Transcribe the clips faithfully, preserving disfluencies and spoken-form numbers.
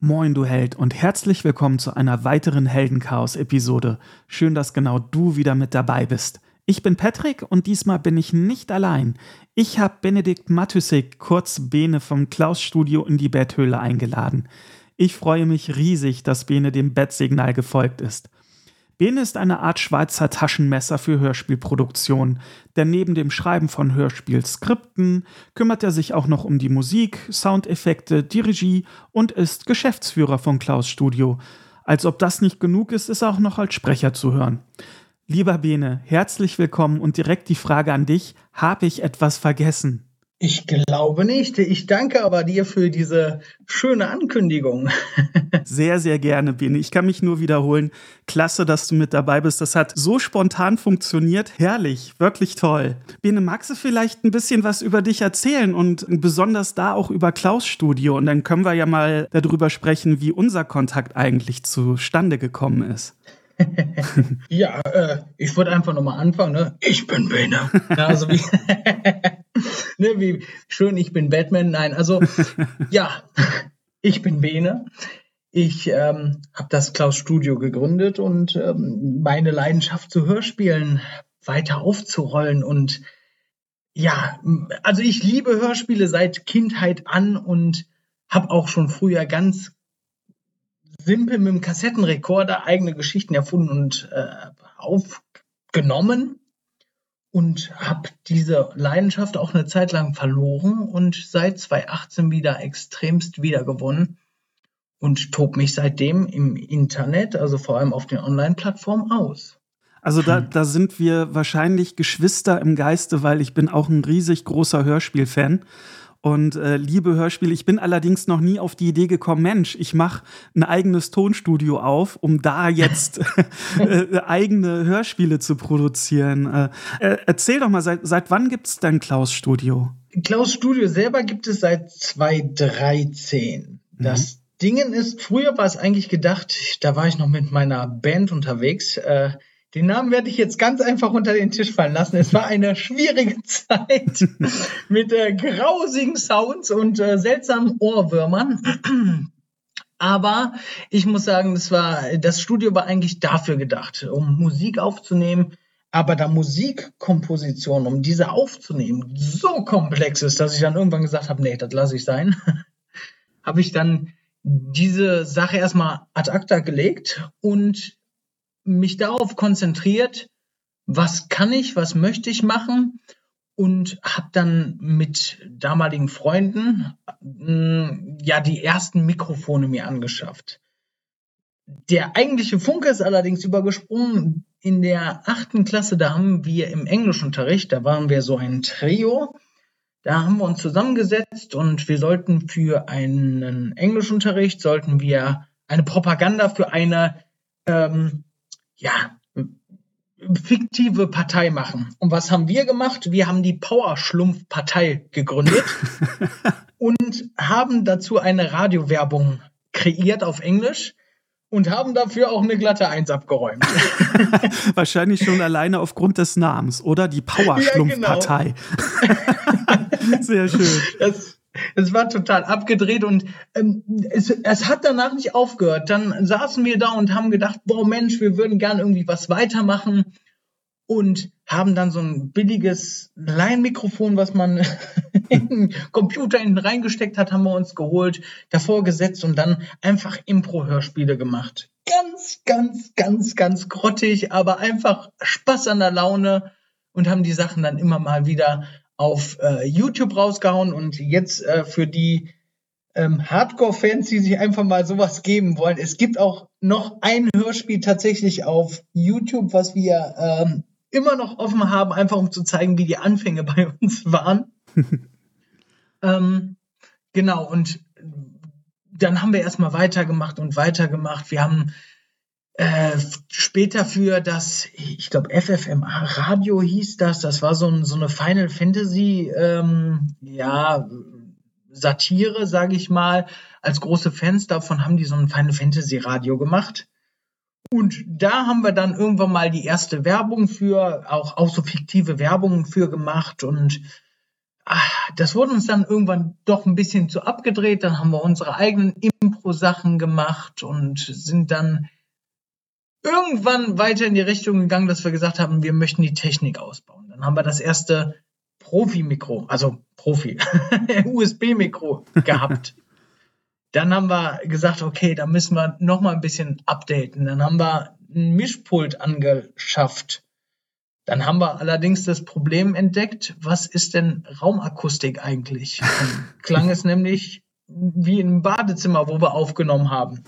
Moin, du Held, und herzlich willkommen zu einer weiteren Heldenchaos-Episode. Schön, dass genau du wieder mit dabei bist. Ich bin Patrick und diesmal bin ich nicht allein. Ich habe Benedikt Matysik, kurz Bene vom Klaus-Studio, in die Betthöhle eingeladen. Ich freue mich riesig, dass Bene dem Bettsignal gefolgt ist. Bene ist eine Art Schweizer Taschenmesser für Hörspielproduktion, denn neben dem Schreiben von Hörspielskripten kümmert er sich auch noch um die Musik, Soundeffekte, die Regie und ist Geschäftsführer von Klaus Studio. Als ob das nicht genug ist, ist er auch noch als Sprecher zu hören. Lieber Bene, herzlich willkommen und direkt die Frage an dich: Habe ich etwas vergessen? Ich glaube nicht. Ich danke aber dir für diese schöne Ankündigung. Sehr, sehr gerne, Bene. Ich kann mich nur wiederholen. Klasse, dass du mit dabei bist. Das hat so spontan funktioniert. Herrlich, wirklich toll. Bene, magst du vielleicht ein bisschen was über dich erzählen und besonders da auch über Klaus Studio? Und dann können wir ja mal darüber sprechen, wie unser Kontakt eigentlich zustande gekommen ist. Ja, äh, ich würde einfach nochmal anfangen. Ne? Ich bin Bene. Ja, also wie, ne, wie schön, ich bin Batman. Nein, also ja, ich bin Bene. Ich ähm, habe das Klaus Studio gegründet und ähm, meine Leidenschaft zu Hörspielen weiter aufzurollen. Und ja, also ich liebe Hörspiele seit Kindheit an und habe auch schon früher ganz simpel mit dem Kassettenrekorder eigene Geschichten erfunden und äh, aufgenommen und habe diese Leidenschaft auch eine Zeit lang verloren und seit zwanzig achtzehn wieder extremst wiedergewonnen und tob mich seitdem im Internet, also vor allem auf den Online-Plattformen, aus. Also da, da sind wir wahrscheinlich Geschwister im Geiste, weil ich bin auch ein riesig großer Hörspielfan. Und äh, liebe Hörspiele. Ich bin allerdings noch nie auf die Idee gekommen, Mensch, ich mache ein eigenes Tonstudio auf, um da jetzt äh, eigene Hörspiele zu produzieren. Äh, äh, erzähl doch mal, seit, seit wann gibt es denn Klaus Studio? Klaus Studio selber gibt es seit zweitausenddreizehn. Das mhm. Dingen ist, früher war es eigentlich gedacht, da war ich noch mit meiner Band unterwegs, äh, den Namen werde ich jetzt ganz einfach unter den Tisch fallen lassen. Es war eine schwierige Zeit mit äh, grausigen Sounds und äh, seltsamen Ohrwürmern. Aber ich muss sagen, das, war, das Studio war eigentlich dafür gedacht, um Musik aufzunehmen. Aber da Musikkomposition, um diese aufzunehmen, so komplex ist, dass ich dann irgendwann gesagt habe, nee, das lasse ich sein, habe ich dann diese Sache erstmal ad acta gelegt und mich darauf konzentriert, was kann ich, was möchte ich machen, und habe dann mit damaligen Freunden mh, ja die ersten Mikrofone mir angeschafft. Der eigentliche Funke ist allerdings übergesprungen. In der achten Klasse, da haben wir im Englischunterricht, da waren wir so ein Trio, da haben wir uns zusammengesetzt und wir sollten für einen Englischunterricht, sollten wir eine Propaganda für eine ähm, ja, fiktive Partei machen. Und was haben wir gemacht? Wir haben die Powerschlumpf-Partei gegründet und haben dazu eine Radiowerbung kreiert auf Englisch und haben dafür auch eine glatte Eins abgeräumt. Wahrscheinlich schon alleine aufgrund des Namens, oder? Die Powerschlumpf-Partei. Ja, genau. Sehr schön. Das Es war total abgedreht und ähm, es, es hat danach nicht aufgehört. Dann saßen wir da und haben gedacht, boah Mensch, wir würden gerne irgendwie was weitermachen, und haben dann so ein billiges Laienmikrofon, was man in den Computer hinten reingesteckt hat, haben wir uns geholt, davor gesetzt und dann einfach Impro-Hörspiele gemacht. Ganz, ganz, ganz, ganz grottig, aber einfach Spaß an der Laune, und haben die Sachen dann immer mal wieder auf äh, YouTube rausgehauen. Und jetzt äh, für die ähm, Hardcore-Fans, die sich einfach mal sowas geben wollen, es gibt auch noch ein Hörspiel tatsächlich auf YouTube, was wir ähm, immer noch offen haben, einfach um zu zeigen, wie die Anfänge bei uns waren. ähm, genau, und dann haben wir erstmal weitergemacht und weitergemacht. Wir haben Äh, später für das, ich glaube F F M A Radio hieß das, das war so, ein, so eine Final Fantasy ähm, ja, Satire, sage ich mal. Als große Fans davon haben die so ein Final Fantasy Radio gemacht. Und da haben wir dann irgendwann mal die erste Werbung für, auch, auch so fiktive Werbung für gemacht. Und ach, das wurde uns dann irgendwann doch ein bisschen zu abgedreht. Dann haben wir unsere eigenen Impro Synchro-Sachen gemacht und sind dann irgendwann weiter in die Richtung gegangen, dass wir gesagt haben, wir möchten die Technik ausbauen. Dann haben wir das erste Profi-Mikro, also Profi, U S B-Mikro gehabt. Dann haben wir gesagt, okay, da müssen wir noch mal ein bisschen updaten. Dann haben wir ein Mischpult angeschafft. Dann haben wir allerdings das Problem entdeckt, was ist denn Raumakustik eigentlich? Dann klang es nämlich wie im Badezimmer, wo wir aufgenommen haben.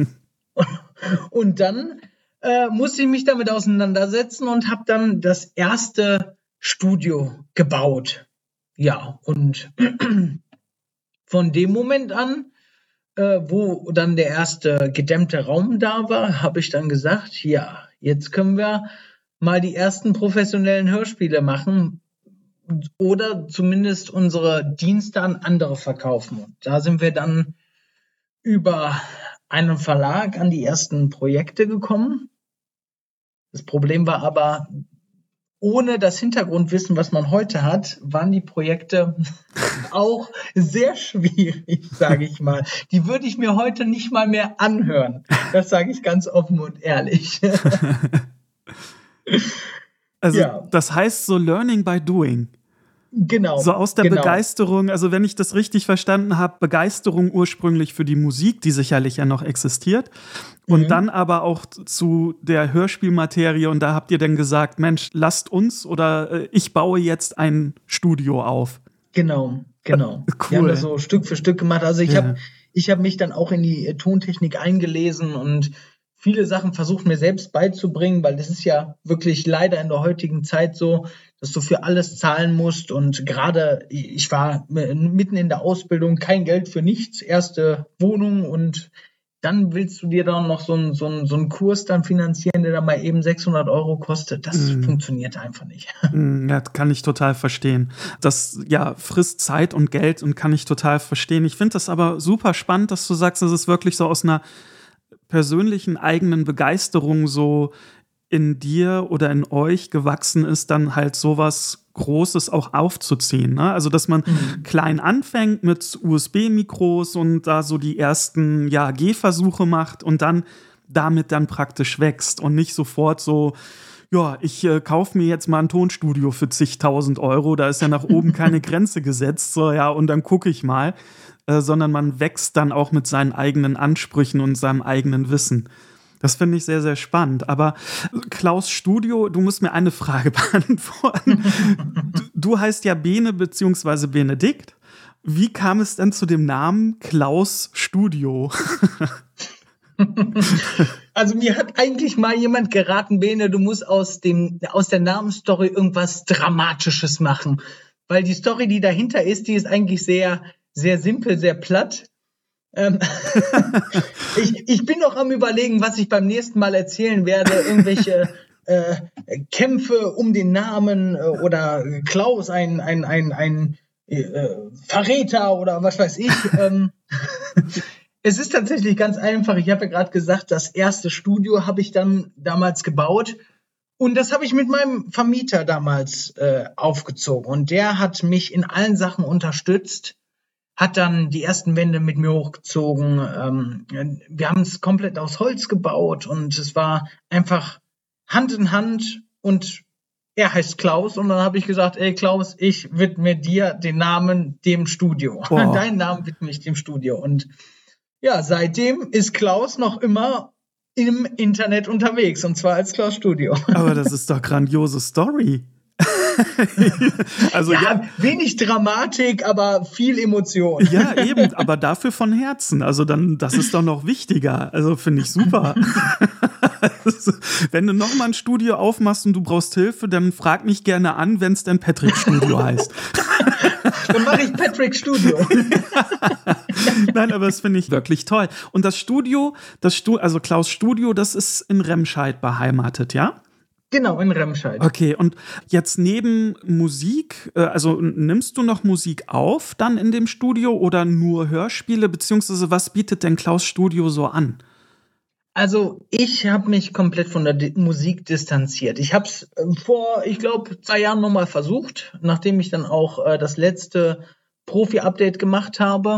Und dann äh, musste ich mich damit auseinandersetzen und habe dann das erste Studio gebaut. Ja, und von dem Moment an, äh, wo dann der erste gedämmte Raum da war, habe ich dann gesagt, ja, jetzt können wir mal die ersten professionellen Hörspiele machen oder zumindest unsere Dienste an andere verkaufen. Und da sind wir dann über einen Verlag an die ersten Projekte gekommen. Das Problem war aber, ohne das Hintergrundwissen, was man heute hat, waren die Projekte auch sehr schwierig, sage ich mal. Die würde ich mir heute nicht mal mehr anhören. Das sage ich ganz offen und ehrlich. Also ja. Das heißt so Learning by Doing. Genau. So aus der genau. Begeisterung, also wenn ich das richtig verstanden habe, Begeisterung ursprünglich für die Musik, die sicherlich ja noch existiert, und mhm. dann aber auch zu der Hörspielmaterie, und da habt ihr dann gesagt, Mensch, lasst uns oder äh, ich baue jetzt ein Studio auf. Genau, genau. Cool. Wir haben das so Stück für Stück gemacht. Also ich ja. habe ich hab mich dann auch in die Tontechnik eingelesen und viele Sachen versucht mir selbst beizubringen, weil das ist ja wirklich leider in der heutigen Zeit so, dass du für alles zahlen musst. Und gerade ich war mitten in der Ausbildung, kein Geld für nichts, erste Wohnung, und dann willst du dir dann noch so einen so einen, so einen Kurs dann finanzieren, der dann mal eben sechshundert Euro kostet. Das mm. funktioniert einfach nicht. Mm, ja, kann ich total verstehen. Das ja frisst Zeit und Geld und kann ich total verstehen. Ich finde das aber super spannend, dass du sagst, das ist wirklich so aus einer persönlichen eigenen Begeisterung so in dir oder in euch gewachsen ist, dann halt sowas Großes auch aufzuziehen. Ne? Also, dass man mhm. klein anfängt mit U S B-Mikros und da so die ersten ja, Gehversuche macht und dann damit dann praktisch wächst und nicht sofort so, ja, ich äh, kaufe mir jetzt mal ein Tonstudio für zigtausend Euro, da ist ja nach oben keine Grenze gesetzt, so ja, und dann gucke ich mal. Äh, sondern man wächst dann auch mit seinen eigenen Ansprüchen und seinem eigenen Wissen. Das finde ich sehr, sehr spannend. Aber Klaus Studio, du musst mir eine Frage beantworten. du, du heißt ja Bene bzw. Benedikt. Wie kam es denn zu dem Namen Klaus Studio? Also mir hat eigentlich mal jemand geraten, Bene, du musst aus, dem, aus der Namensstory irgendwas Dramatisches machen. Weil die Story, die dahinter ist, die ist eigentlich sehr... sehr simpel, sehr platt. Ähm, ich, ich bin noch am Überlegen, was ich beim nächsten Mal erzählen werde. Irgendwelche äh, Kämpfe um den Namen äh, oder Klaus, ein, ein, ein, ein äh, Verräter oder was weiß ich. Ähm, es ist tatsächlich ganz einfach. Ich habe ja gerade gesagt, das erste Studio habe ich dann damals gebaut. Und das habe ich mit meinem Vermieter damals äh, aufgezogen. Und der hat mich in allen Sachen unterstützt. Hat dann die ersten Wände mit mir hochgezogen. Ähm, wir haben es komplett aus Holz gebaut und es war einfach Hand in Hand, und er heißt Klaus, und dann habe ich gesagt, ey Klaus, ich widme dir den Namen dem Studio. Wow. Deinen Namen widme ich dem Studio. Und ja, seitdem ist Klaus noch immer im Internet unterwegs, und zwar als Klaus Studio. Aber das ist doch grandiose Story. Also, ja, ja, wenig Dramatik, aber viel Emotion. Ja, eben, aber dafür von Herzen. Also dann, das ist doch noch wichtiger. Also finde ich super. Also, wenn du nochmal ein Studio aufmachst und du brauchst Hilfe, dann frag mich gerne an, wenn es denn Patrick Studio heißt. Dann mache ich Patrick Studio. Nein, aber das finde ich wirklich toll. Und das Studio, das Stu- also Klaus Studio, das ist in Remscheid beheimatet, ja? Genau, in Remscheid. Okay, und jetzt neben Musik, also nimmst du noch Musik auf dann in dem Studio oder nur Hörspiele, beziehungsweise was bietet denn Klaus Studio so an? Also ich habe mich komplett von der Di- Musik distanziert. Ich habe es vor, ich glaube, zwei Jahren nochmal versucht, nachdem ich dann auch äh, das letzte Profi-Update gemacht habe.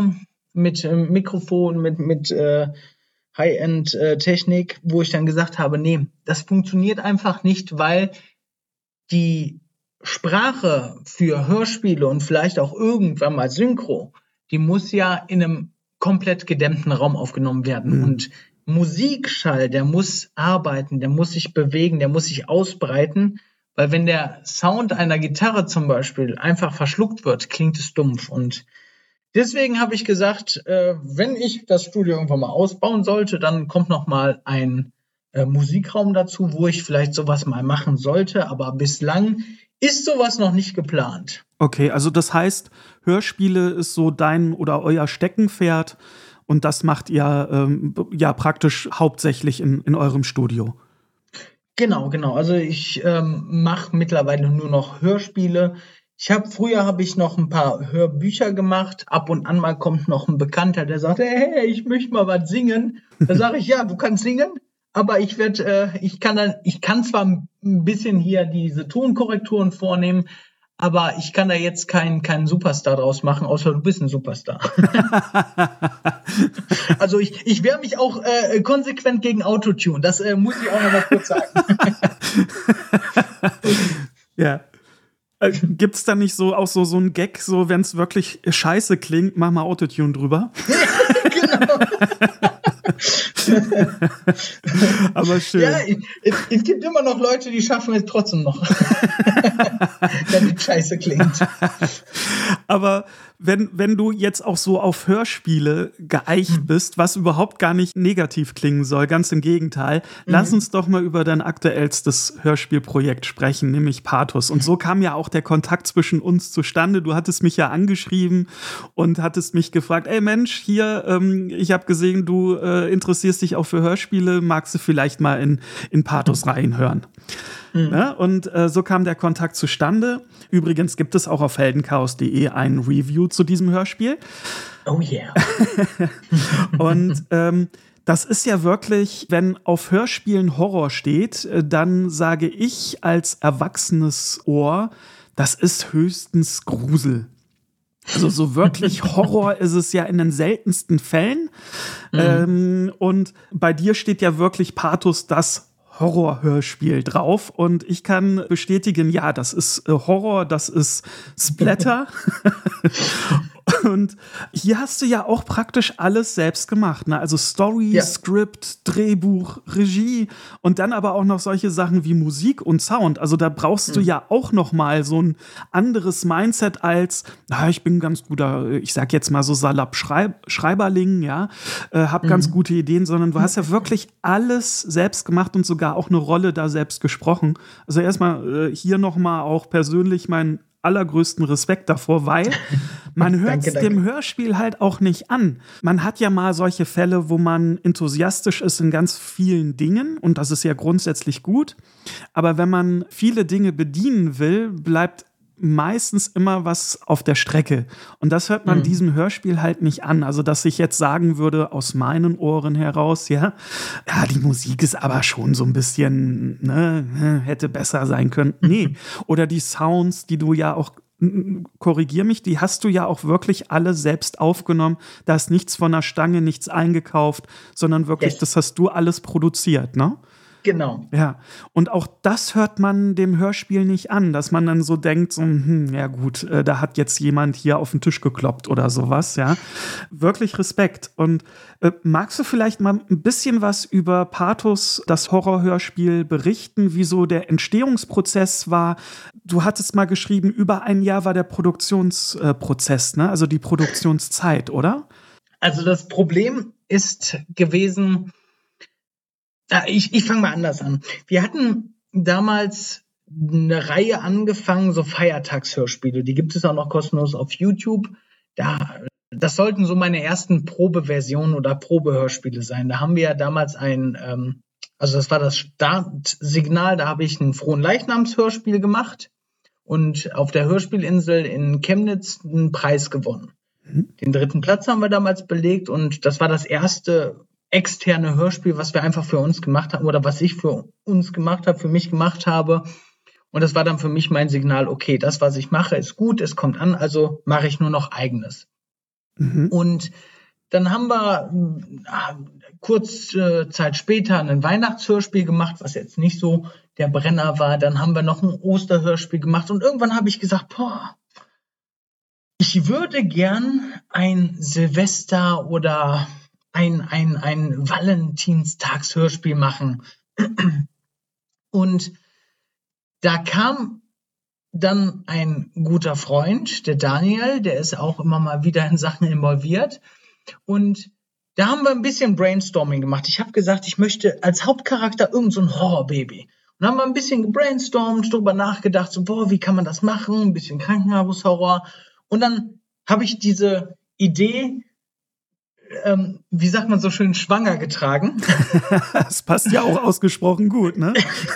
mit äh, Mikrofon, mit, mit äh, High-End-Technik, wo ich dann gesagt habe, nee, das funktioniert einfach nicht, weil die Sprache für Hörspiele und vielleicht auch irgendwann mal Synchro, die muss ja in einem komplett gedämmten Raum aufgenommen werden. Mhm. Und Musikschall, der muss arbeiten, der muss sich bewegen, der muss sich ausbreiten, weil wenn der Sound einer Gitarre zum Beispiel einfach verschluckt wird, klingt es dumpf. Und deswegen habe ich gesagt, äh, wenn ich das Studio irgendwann mal ausbauen sollte, dann kommt noch mal ein äh, Musikraum dazu, wo ich vielleicht sowas mal machen sollte. Aber bislang ist sowas noch nicht geplant. Okay, also das heißt, Hörspiele ist so dein oder euer Steckenpferd und das macht ihr ähm, ja praktisch hauptsächlich in, in eurem Studio. Genau, genau. Also ich ähm, mache mittlerweile nur noch Hörspiele. Ich habe früher habe ich noch ein paar Hörbücher gemacht. Ab und an mal kommt noch ein Bekannter, der sagt, hey, ich möchte mal was singen. Da sage ich, ja, du kannst singen, aber ich werde, äh, ich kann dann, ich kann zwar ein bisschen hier diese Tonkorrekturen vornehmen, aber ich kann da jetzt keinen keinen Superstar draus machen, außer du bist ein Superstar. Also ich, ich wehre mich auch äh, konsequent gegen Autotune. Das äh, muss ich auch noch mal kurz sagen. Ja. Äh, gibt's da nicht so auch so, so ein Gag, so wenn es wirklich scheiße klingt, mach mal Autotune drüber? Genau. Aber schön. Ja, es, es gibt immer noch Leute, die schaffen es trotzdem noch. Wenn es scheiße klingt. Aber wenn, wenn du jetzt auch so auf Hörspiele geeicht bist, was überhaupt gar nicht negativ klingen soll, ganz im Gegenteil, mhm. lass uns doch mal über dein aktuellstes Hörspielprojekt sprechen, nämlich Pathos. Und so kam ja auch der Kontakt zwischen uns zustande. Du hattest mich ja angeschrieben und hattest mich gefragt, ey Mensch, hier, ähm, ich habe gesehen, du äh, interessierst dich auch für Hörspiele, magst du vielleicht mal in, in Pathos reinhören? Mhm. Ja, und äh, so kam der Kontakt zustande. Übrigens gibt es auch auf heldenchaos punkt de ein Review zu diesem Hörspiel. Oh yeah. Und ähm, das ist ja wirklich, wenn auf Hörspielen Horror steht, dann sage ich als erwachsenes Ohr, das ist höchstens Grusel. Also so wirklich Horror ist es ja in den seltensten Fällen. Mhm. Ähm, und bei dir steht ja wirklich Pathos, das Horror-Hörspiel drauf und ich kann bestätigen, ja, das ist äh, Horror, das ist Splatter. Und hier hast du ja auch praktisch alles selbst gemacht, ne? Also Story, ja. Skript, Drehbuch, Regie und dann aber auch noch solche Sachen wie Musik und Sound. Also da brauchst mhm. du ja auch noch mal so ein anderes Mindset als, na, ich bin ganz guter, ich sag jetzt mal so salopp Schreib- Schreiberling, ja, äh, hab mhm. ganz gute Ideen, sondern du hast ja wirklich alles selbst gemacht und sogar auch eine Rolle da selbst gesprochen. Also erstmal äh, hier noch mal auch persönlich mein allergrößten Respekt davor, weil man hört es dem Hörspiel halt auch nicht an. Man hat ja mal solche Fälle, wo man enthusiastisch ist in ganz vielen Dingen und das ist ja grundsätzlich gut. Aber wenn man viele Dinge bedienen will, bleibt meistens immer was auf der Strecke. Und das hört man mhm. diesem Hörspiel halt nicht an. Also, dass ich jetzt sagen würde, aus meinen Ohren heraus, ja, ja, die Musik ist aber schon so ein bisschen, ne, hätte besser sein können. Nee. Oder die Sounds, die du ja auch, korrigier mich, die hast du ja auch wirklich alle selbst aufgenommen. Da ist nichts von der Stange, nichts eingekauft, sondern wirklich, yes. das hast du alles produziert, ne? Genau. Ja, und auch das hört man dem Hörspiel nicht an, dass man dann so denkt, so, hm, ja gut, äh, da hat jetzt jemand hier auf den Tisch gekloppt oder sowas, ja. Wirklich Respekt. Und äh, magst du vielleicht mal ein bisschen was über Pathos, das Horrorhörspiel, berichten, wie so der Entstehungsprozess war? Du hattest mal geschrieben, über ein Jahr war der Produktionsprozess, ne? Also die Produktionszeit, oder? Also das Problem ist gewesen, Ich, ich fange mal anders an. Wir hatten damals eine Reihe angefangen, so Feiertagshörspiele. Die gibt es auch noch kostenlos auf YouTube. Da, das sollten so meine ersten Probeversionen oder Probehörspiele sein. Da haben wir ja damals ein, ähm, also das war das Startsignal, da habe ich ein Frohenleichnamshörspiel gemacht und auf der Hörspielinsel in Chemnitz einen Preis gewonnen. Mhm. Den dritten Platz haben wir damals belegt und das war das erste externe Hörspiel, was wir einfach für uns gemacht haben oder was ich für uns gemacht habe, für mich gemacht habe. Und das war dann für mich mein Signal, okay, das, was ich mache, ist gut, es kommt an, also mache ich nur noch Eigenes. Mhm. Und dann haben wir äh, kurz äh, Zeit später ein Weihnachtshörspiel gemacht, was jetzt nicht so der Brenner war. Dann haben wir noch ein Osterhörspiel gemacht und irgendwann habe ich gesagt, boah, ich würde gern ein Silvester oder ein, ein, ein Valentinstagshörspiel machen. Und da kam dann ein guter Freund, der Daniel, der ist auch immer mal wieder in Sachen involviert. Und da haben wir ein bisschen Brainstorming gemacht. Ich habe gesagt, ich möchte als Hauptcharakter irgend so ein Horrorbaby. Und dann haben wir ein bisschen gebrainstormt, drüber nachgedacht, so, boah, wie kann man das machen? Ein bisschen Krankenhaushorror. Und dann habe ich diese Idee, ähm, wie sagt man so schön, schwanger getragen. Das passt ja auch ausgesprochen gut, ne?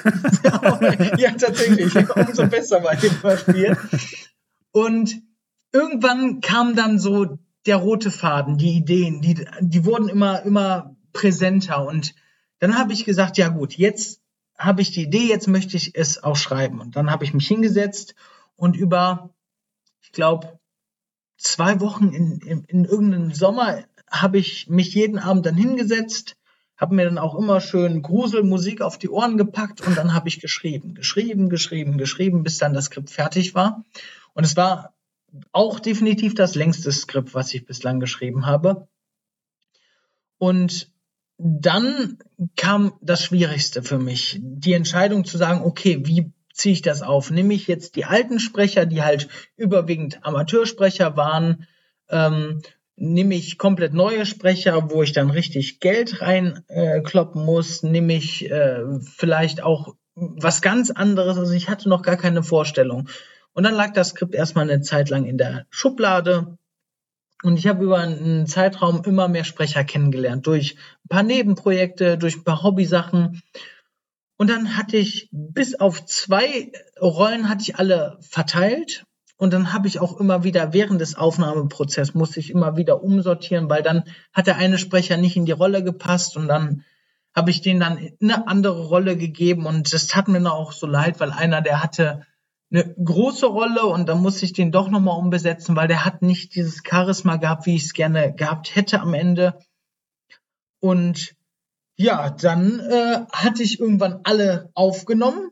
Ja, tatsächlich. Umso besser bei dem Hörspiel. Und irgendwann kam dann so der rote Faden, die Ideen, die, die wurden immer, immer präsenter. Und dann habe ich gesagt, ja gut, jetzt habe ich die Idee, jetzt möchte ich es auch schreiben. Und dann habe ich mich hingesetzt und über, ich glaube, zwei Wochen in, in, in irgendeinem Sommer habe ich mich jeden Abend dann hingesetzt, habe mir dann auch immer schön Gruselmusik auf die Ohren gepackt und dann habe ich geschrieben, geschrieben, geschrieben, geschrieben, bis dann das Skript fertig war. Und es war auch definitiv das längste Skript, was ich bislang geschrieben habe. Und dann kam das Schwierigste für mich, die Entscheidung zu sagen, okay, wie ziehe ich das auf? Nehme ich jetzt die alten Sprecher, die halt überwiegend Amateursprecher waren, ähm, nehme ich komplett neue Sprecher, wo ich dann richtig Geld reinkloppen äh, muss, nehme ich äh, vielleicht auch was ganz anderes, also ich hatte noch gar keine Vorstellung. Und dann lag das Skript erstmal eine Zeit lang in der Schublade und ich habe über einen Zeitraum immer mehr Sprecher kennengelernt, durch ein paar Nebenprojekte, durch ein paar Hobbysachen. Und dann hatte ich bis auf zwei Rollen hatte ich alle verteilt. Und dann habe ich auch immer wieder, während des Aufnahmeprozesses, musste ich immer wieder umsortieren, weil dann hat der eine Sprecher nicht in die Rolle gepasst und dann habe ich denen dann eine andere Rolle gegeben und das tat mir dann auch so leid, weil einer, der hatte eine große Rolle und dann musste ich den doch nochmal umbesetzen, weil der hat nicht dieses Charisma gehabt, wie ich es gerne gehabt hätte am Ende. Und ja, dann äh, hatte ich irgendwann alle aufgenommen.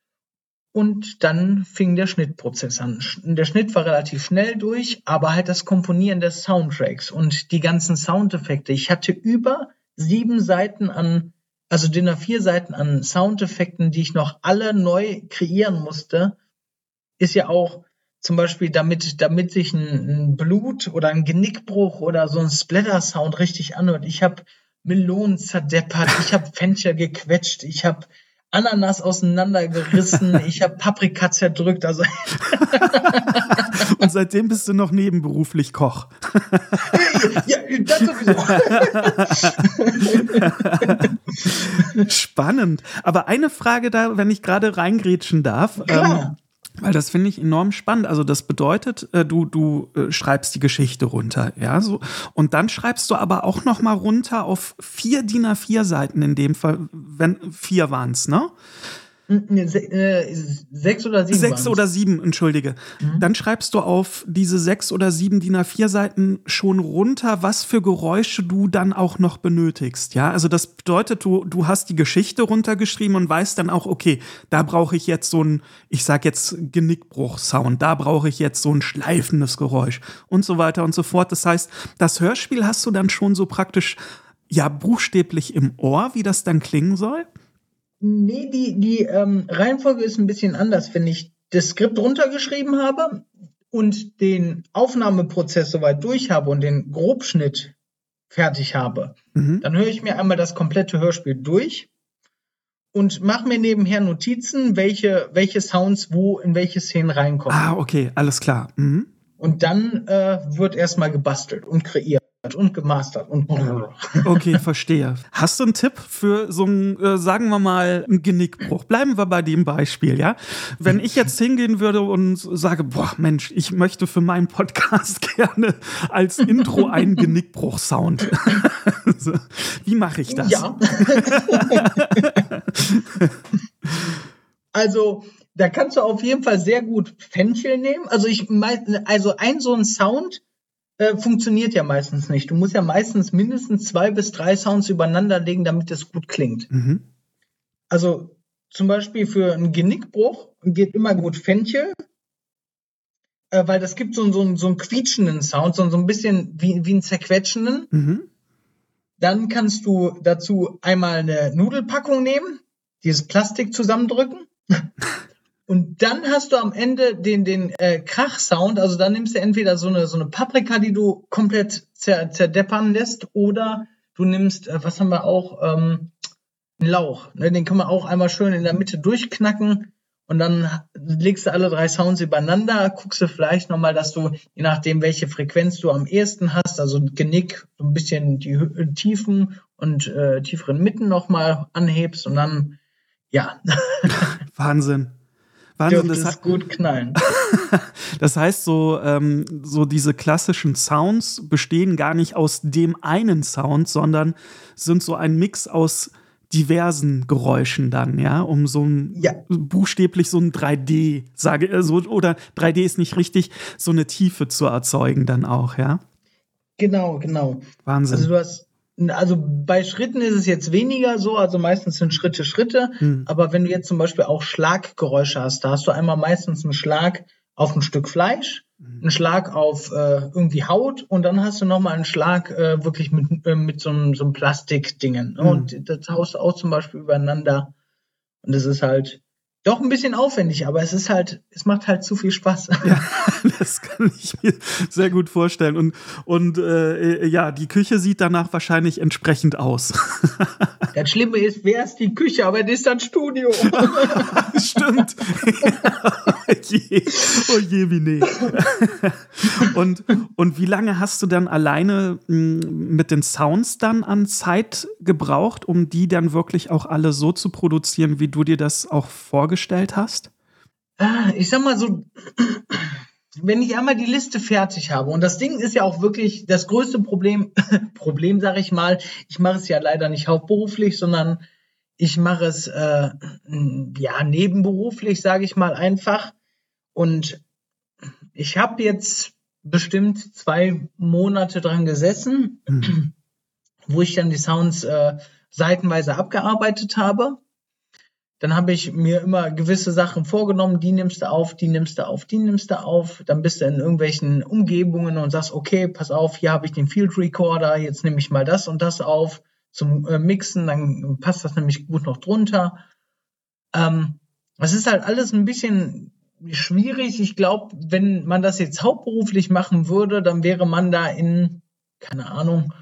Und dann fing der Schnittprozess an. Der Schnitt war relativ schnell durch, aber halt das Komponieren des Soundtracks und die ganzen Soundeffekte. Ich hatte über sieben Seiten an, also D I N A vier Seiten an Soundeffekten, die ich noch alle neu kreieren musste. Ist ja auch zum Beispiel, damit, damit sich ein, ein Blut oder ein Genickbruch oder so ein Splatter-Sound richtig anhört. Ich habe Melonen zerdeppert, ich habe Fenchel gequetscht, ich habe Ananas auseinandergerissen, ich habe Paprika zerdrückt. Also und seitdem bist du noch nebenberuflich Koch. Ja, das sowieso. Spannend. Aber eine Frage da, wenn ich gerade reingrätschen darf. Klar. Ähm, Weil das finde ich enorm spannend. Also das bedeutet, äh, du du äh, schreibst die Geschichte runter, ja, so, und dann schreibst du aber auch noch mal runter auf vier D I N A vier Seiten in dem Fall, wenn vier waren's, ne? Sechs oder sieben. Sechs oder sieben, entschuldige. Mhm. Dann schreibst du auf diese sechs oder sieben D I N A vier Seiten schon runter, was für Geräusche du dann auch noch benötigst. Ja, also das bedeutet, du, du hast die Geschichte runtergeschrieben und weißt dann auch, okay, da brauche ich jetzt so ein, ich sag jetzt Genickbruch-Sound, da brauche ich jetzt so ein schleifendes Geräusch und so weiter und so fort. Das heißt, das Hörspiel hast du dann schon so praktisch, ja, buchstäblich im Ohr, wie das dann klingen soll? Nee, die, die ähm, Reihenfolge ist ein bisschen anders. Wenn ich das Skript runtergeschrieben habe und den Aufnahmeprozess soweit durch habe und den Grobschnitt fertig habe, mhm. dann höre ich mir einmal das komplette Hörspiel durch und mache mir nebenher Notizen, welche, welche Sounds wo in welche Szenen reinkommen. Ah, okay, alles klar. Mhm. Und dann äh, wird erstmal gebastelt und kreiert und gemastert und okay, verstehe. Hast du einen Tipp für so einen, äh, sagen wir mal, einen Genickbruch? Bleiben wir bei dem Beispiel, ja? Wenn ich jetzt hingehen würde und sage, boah, Mensch, ich möchte für meinen Podcast gerne als Intro einen Genickbruch-Sound. So, wie mache ich das? Ja. Also, da kannst du auf jeden Fall sehr gut Fenchel nehmen. Also ich meine, also ein so ein Sound, äh, funktioniert ja meistens nicht. Du musst ja meistens mindestens zwei bis drei Sounds übereinander legen, damit es gut klingt. Mhm. Also zum Beispiel für einen Genickbruch geht immer gut Fenchel, äh, weil das gibt so, so, so einen quietschenden Sound, so, so ein bisschen wie, wie einen zerquetschenden. Mhm. Dann kannst du dazu einmal eine Nudelpackung nehmen, dieses Plastik zusammendrücken. Und dann hast du am Ende den, den äh, Krach-Sound, also dann nimmst du entweder so eine, so eine Paprika, die du komplett zer, zerdeppern lässt, oder du nimmst, äh, was haben wir auch, ähm, einen Lauch. Ne? Den kann man auch einmal schön in der Mitte durchknacken und dann legst du alle drei Sounds übereinander, guckst du vielleicht nochmal, dass du, je nachdem, welche Frequenz du am ehesten hast, also Genick, so ein bisschen die Hö- Tiefen und äh, tieferen Mitten nochmal anhebst und dann, ja. Wahnsinn. Wahnsinn, Dürfte das es gut knallen. Das heißt, so, ähm, so diese klassischen Sounds bestehen gar nicht aus dem einen Sound, sondern sind so ein Mix aus diversen Geräuschen dann, ja, um so ein Ja. buchstäblich so ein drei D, sage äh, so, oder drei D ist nicht richtig, so eine Tiefe zu erzeugen dann auch, ja. Genau, genau. Wahnsinn. Also du hast, also bei Schritten ist es jetzt weniger so, also meistens sind Schritte Schritte, Hm. aber wenn du jetzt zum Beispiel auch Schlaggeräusche hast, da hast du einmal meistens einen Schlag auf ein Stück Fleisch, einen Schlag auf äh, irgendwie Haut und dann hast du nochmal einen Schlag äh, wirklich mit, äh, mit so einem, so einem Plastikdingen. Ne? Mhm. Und das haust du auch zum Beispiel übereinander. Und das ist halt doch ein bisschen aufwendig, aber es ist halt, es macht halt zu viel Spaß. Ja, das kann ich mir sehr gut vorstellen. Und, und äh, ja, die Küche sieht danach wahrscheinlich entsprechend aus. Das Schlimme ist, wer ist die Küche, aber das ist ein Studio. Stimmt. Oh je, oh je, wie nee. Und, und wie lange hast du dann alleine mh, mit den Sounds dann an Zeit gebraucht, um die dann wirklich auch alle so zu produzieren, wie du dir das auch vorgestellt hast? Ah, Ich sag mal so, wenn ich einmal die Liste fertig habe, und das Ding ist ja auch wirklich das größte Problem, Problem sage ich mal, ich mache es ja leider nicht hauptberuflich, sondern ich mache es äh, ja nebenberuflich, sage ich mal einfach. Und ich habe jetzt bestimmt zwei Monate dran gesessen, Mhm. wo ich dann die Sounds äh, seitenweise abgearbeitet habe. Dann habe ich mir immer gewisse Sachen vorgenommen, die nimmst du auf, die nimmst du auf, die nimmst du auf. Dann bist du in irgendwelchen Umgebungen und sagst, okay, pass auf, hier habe ich den Field Recorder, jetzt nehme ich mal das und das auf zum äh, Mixen, dann passt das nämlich gut noch drunter. Ähm, es ist halt alles ein bisschen schwierig. Ich glaube, wenn man das jetzt hauptberuflich machen würde, dann wäre man da in, keine Ahnung,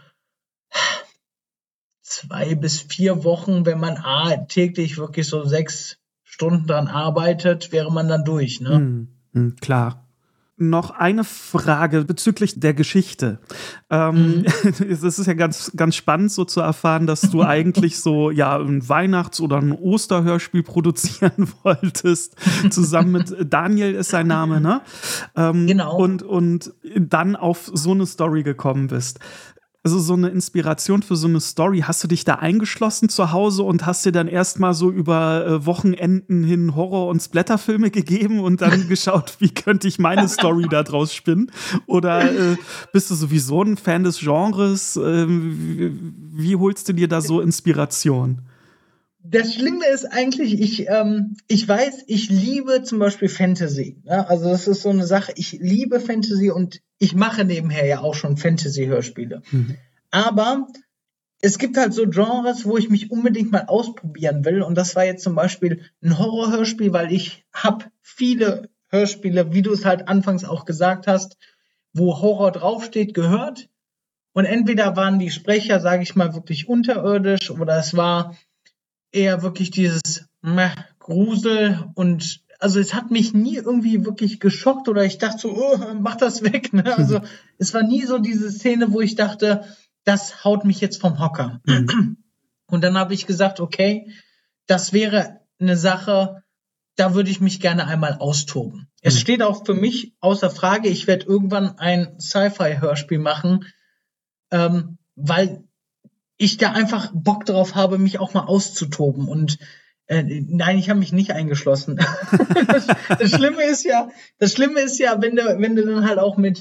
zwei bis vier Wochen, wenn man A, täglich wirklich so sechs Stunden dran arbeitet, wäre man dann durch, ne? Mhm. Mhm, klar. Noch eine Frage bezüglich der Geschichte. Ähm, Mhm. Es ist ja ganz, ganz spannend, so zu erfahren, dass du eigentlich so ja ein Weihnachts- oder ein Osterhörspiel produzieren wolltest. Zusammen mit Daniel ist sein Name, ne? Ähm, Genau. Und, und dann auf so eine Story gekommen bist. Also so eine Inspiration für so eine Story. Hast du dich da eingeschlossen zu Hause und hast dir dann erstmal so über äh, Wochenenden hin Horror- und Splatterfilme gegeben und dann geschaut, wie könnte ich meine Story da draus spinnen? Oder äh, bist du sowieso ein Fan des Genres? Ähm, wie, wie holst du dir da so Inspiration? Das Schlimme ist eigentlich, ich, ähm, ich weiß, ich liebe zum Beispiel Fantasy. Ne? Also das ist so eine Sache, ich liebe Fantasy und ich mache nebenher ja auch schon Fantasy-Hörspiele. Mhm. Aber es gibt halt so Genres, wo ich mich unbedingt mal ausprobieren will. Und das war jetzt zum Beispiel ein Horrorhörspiel, weil ich habe viele Hörspiele, wie du es halt anfangs auch gesagt hast, wo Horror draufsteht, gehört. Und entweder waren die Sprecher, sage ich mal, wirklich unterirdisch oder es war eher wirklich dieses meh, Grusel und also es hat mich nie irgendwie wirklich geschockt oder ich dachte so, oh, mach das weg. Ne? Also es war nie so diese Szene, wo ich dachte, das haut mich jetzt vom Hocker. Mhm. Und dann habe ich gesagt, okay, das wäre eine Sache, da würde ich mich gerne einmal austoben. Es Mhm. steht auch für mich außer Frage, ich werde irgendwann ein Sci-Fi-Hörspiel machen, ähm, weil ich da einfach Bock drauf habe, mich auch mal auszutoben. Und äh, nein, ich habe mich nicht eingeschlossen. das, das Schlimme ist ja, das Schlimme ist ja, wenn du, wenn du dann halt auch mit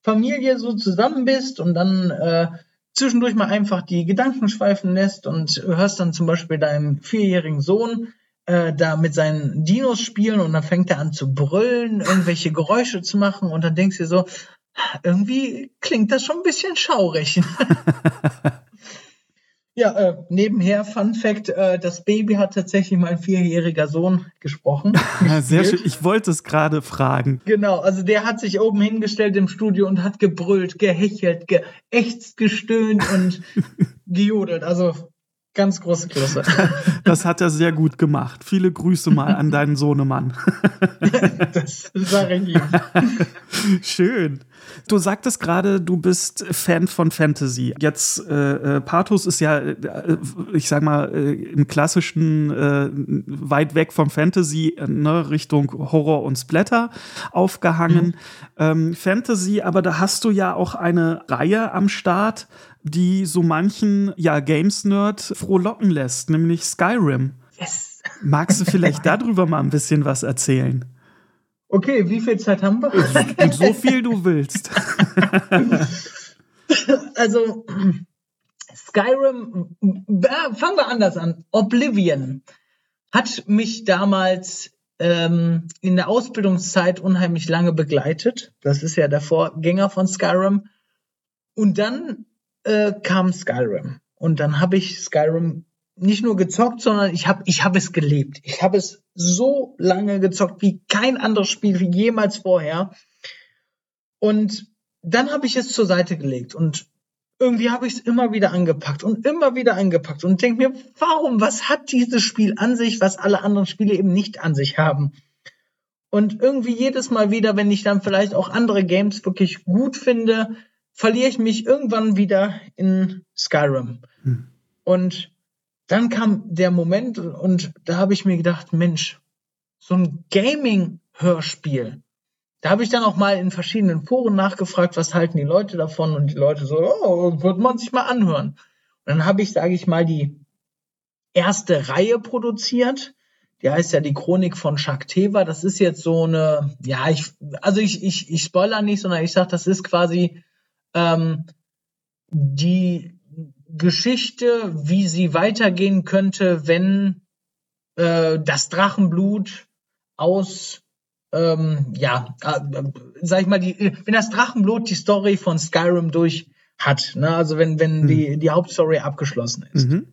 Familie so zusammen bist und dann äh, zwischendurch mal einfach die Gedanken schweifen lässt und hörst dann zum Beispiel deinem vierjährigen Sohn äh, da mit seinen Dinos spielen und dann fängt er an zu brüllen, irgendwelche Geräusche zu machen und dann denkst du dir so, irgendwie klingt das schon ein bisschen schaurig. Ja, äh, nebenher, Fun Fact, äh, das Baby hat tatsächlich mein vierjähriger Sohn gesprochen. Sehr schön, ich wollte es gerade fragen. Genau, also der hat sich oben hingestellt im Studio und hat gebrüllt, gehechelt, geächzt, gestöhnt und gejodelt. Also ganz große Klasse. Das hat er sehr gut gemacht. Viele Grüße mal an deinen Sohnemann. Das sage ich ihm. Schön. Du sagtest gerade, du bist Fan von Fantasy. Jetzt, äh, Pathos ist ja, äh, ich sag mal, äh, im klassischen, äh, weit weg vom Fantasy, äh, ne, Richtung Horror und Splatter aufgehangen. Mhm. Ähm, Fantasy, aber da hast du ja auch eine Reihe am Start, die so manchen, ja, Games-Nerd frohlocken lässt, nämlich Skyrim. Yes. Magst du vielleicht darüber mal ein bisschen was erzählen? Okay, wie viel Zeit haben wir? So viel du willst. Also, Skyrim, äh, fangen wir anders an. Oblivion hat mich damals ähm, in der Ausbildungszeit unheimlich lange begleitet. Das ist ja der Vorgänger von Skyrim. Und dann äh, kam Skyrim. Und dann habe ich Skyrim nicht nur gezockt, sondern ich habe ich hab es gelebt. Ich habe es so lange gezockt wie kein anderes Spiel wie jemals vorher. Und dann habe ich es zur Seite gelegt und irgendwie habe ich es immer wieder angepackt und immer wieder angepackt und denke mir, warum, was hat dieses Spiel an sich, was alle anderen Spiele eben nicht an sich haben? Und irgendwie jedes Mal wieder, wenn ich dann vielleicht auch andere Games wirklich gut finde, verliere ich mich irgendwann wieder in Skyrim. Hm. Und dann kam der Moment und da habe ich mir gedacht, Mensch, so ein Gaming-Hörspiel. Da habe ich dann auch mal in verschiedenen Foren nachgefragt, was halten die Leute davon? Und die Leute so, oh, wird man sich mal anhören. Und dann habe ich, sage ich mal, die erste Reihe produziert. Die heißt ja die Chronik von Shakhteva. Das ist jetzt so eine, ja, ich, also ich, ich, ich spoilere nicht, sondern ich sage, das ist quasi ähm, die Geschichte, wie sie weitergehen könnte, wenn äh, das Drachenblut aus, ähm, ja, äh, sag ich mal, die, wenn das Drachenblut die Story von Skyrim durch hat, ne? Also wenn, wenn mhm. die, die Hauptstory abgeschlossen ist. Mhm.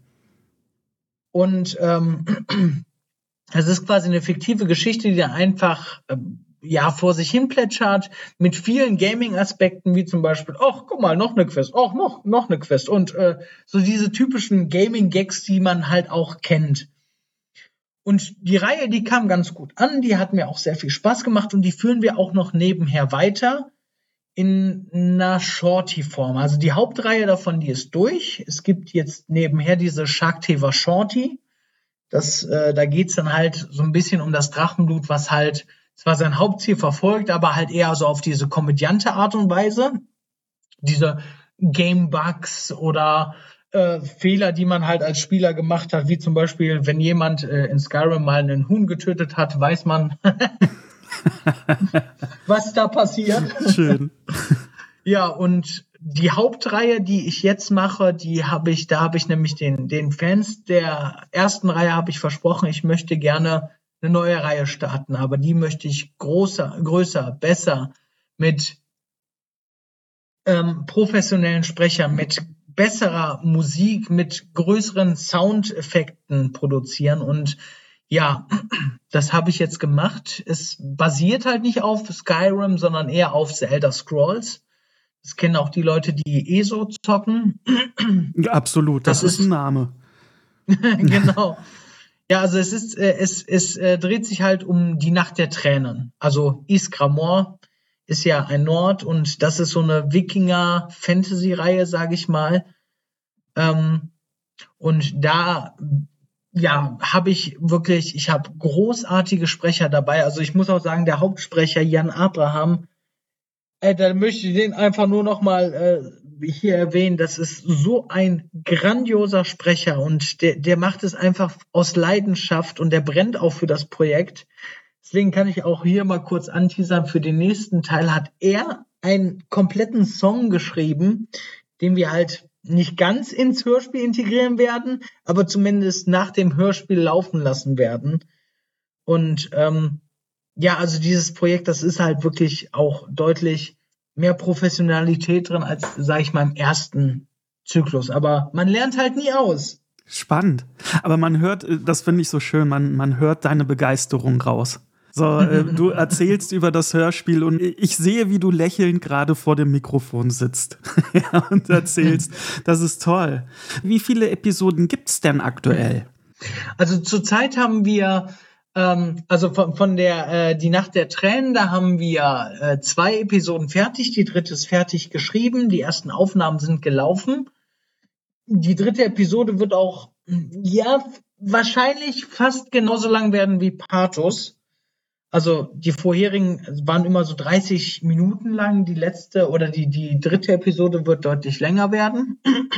Und ähm, es ist quasi eine fiktive Geschichte, die dann einfach ähm, ja, vor sich hin plätschert, mit vielen Gaming-Aspekten, wie zum Beispiel, ach, guck mal, noch eine Quest, ach, noch, noch eine Quest. Und äh, so diese typischen Gaming-Gags, die man halt auch kennt. Und die Reihe, die kam ganz gut an, die hat mir auch sehr viel Spaß gemacht und die führen wir auch noch nebenher weiter in einer Shorty-Form. Also die Hauptreihe davon, die ist durch. Es gibt jetzt nebenher diese Shakhteva Shorty. Das, äh, da geht's dann halt so ein bisschen um das Drachenblut, was halt zwar sein Hauptziel verfolgt, aber halt eher so auf diese komödiante Art und Weise. Diese Game-Bugs oder äh, Fehler, die man halt als Spieler gemacht hat, wie zum Beispiel, wenn jemand äh, in Skyrim mal einen Huhn getötet hat, weiß man, was da passiert. Schön. Ja, und die Hauptreihe, die ich jetzt mache, die habe ich, da habe ich nämlich den, den Fans der ersten Reihe habe ich versprochen, ich möchte gerne eine neue Reihe starten, aber die möchte ich großer, größer, besser, mit ähm, professionellen Sprechern, mit besserer Musik, mit größeren Soundeffekten produzieren. Und ja, das habe ich jetzt gemacht. Es basiert halt nicht auf Skyrim, sondern eher auf The Elder Scrolls. Das kennen auch die Leute, die E S O zocken. Ja, absolut, das, das ist ein Name. Genau. Ja, also es ist, äh, es, es äh, dreht sich halt um die Nacht der Tränen. Also Ysgramor ist ja ein Nord und das ist so eine Wikinger-Fantasy-Reihe, sage ich mal. Ähm, und da, ja, habe ich wirklich, ich habe großartige Sprecher dabei. Also ich muss auch sagen, der Hauptsprecher Jan Abraham, äh, da möchte ich den einfach nur noch mal äh, hier erwähnen, das ist so ein grandioser Sprecher und der, der macht es einfach aus Leidenschaft und der brennt auch für das Projekt. Deswegen kann ich auch hier mal kurz anteasern, für den nächsten Teil hat er einen kompletten Song geschrieben, den wir halt nicht ganz ins Hörspiel integrieren werden, aber zumindest nach dem Hörspiel laufen lassen werden. Und ähm, ja, also dieses Projekt, das ist halt wirklich auch deutlich mehr Professionalität drin als, sage ich mal, im ersten Zyklus. Aber man lernt halt nie aus. Spannend. Aber man hört, das finde ich so schön, man, man hört deine Begeisterung raus. So, äh, du erzählst über das Hörspiel und ich sehe, wie du lächelnd gerade vor dem Mikrofon sitzt ja, und erzählst. Das ist toll. Wie viele Episoden gibt's denn aktuell? Also zurzeit haben wir, ähm, also von, von der äh, Die Nacht der Tränen, da haben wir äh, zwei Episoden fertig. Die dritte ist fertig geschrieben. Die ersten Aufnahmen sind gelaufen. Die dritte Episode wird auch, ja, wahrscheinlich fast genauso lang werden wie Pathos. Also die vorherigen waren immer so dreißig Minuten lang, die letzte oder die, die dritte Episode wird deutlich länger werden.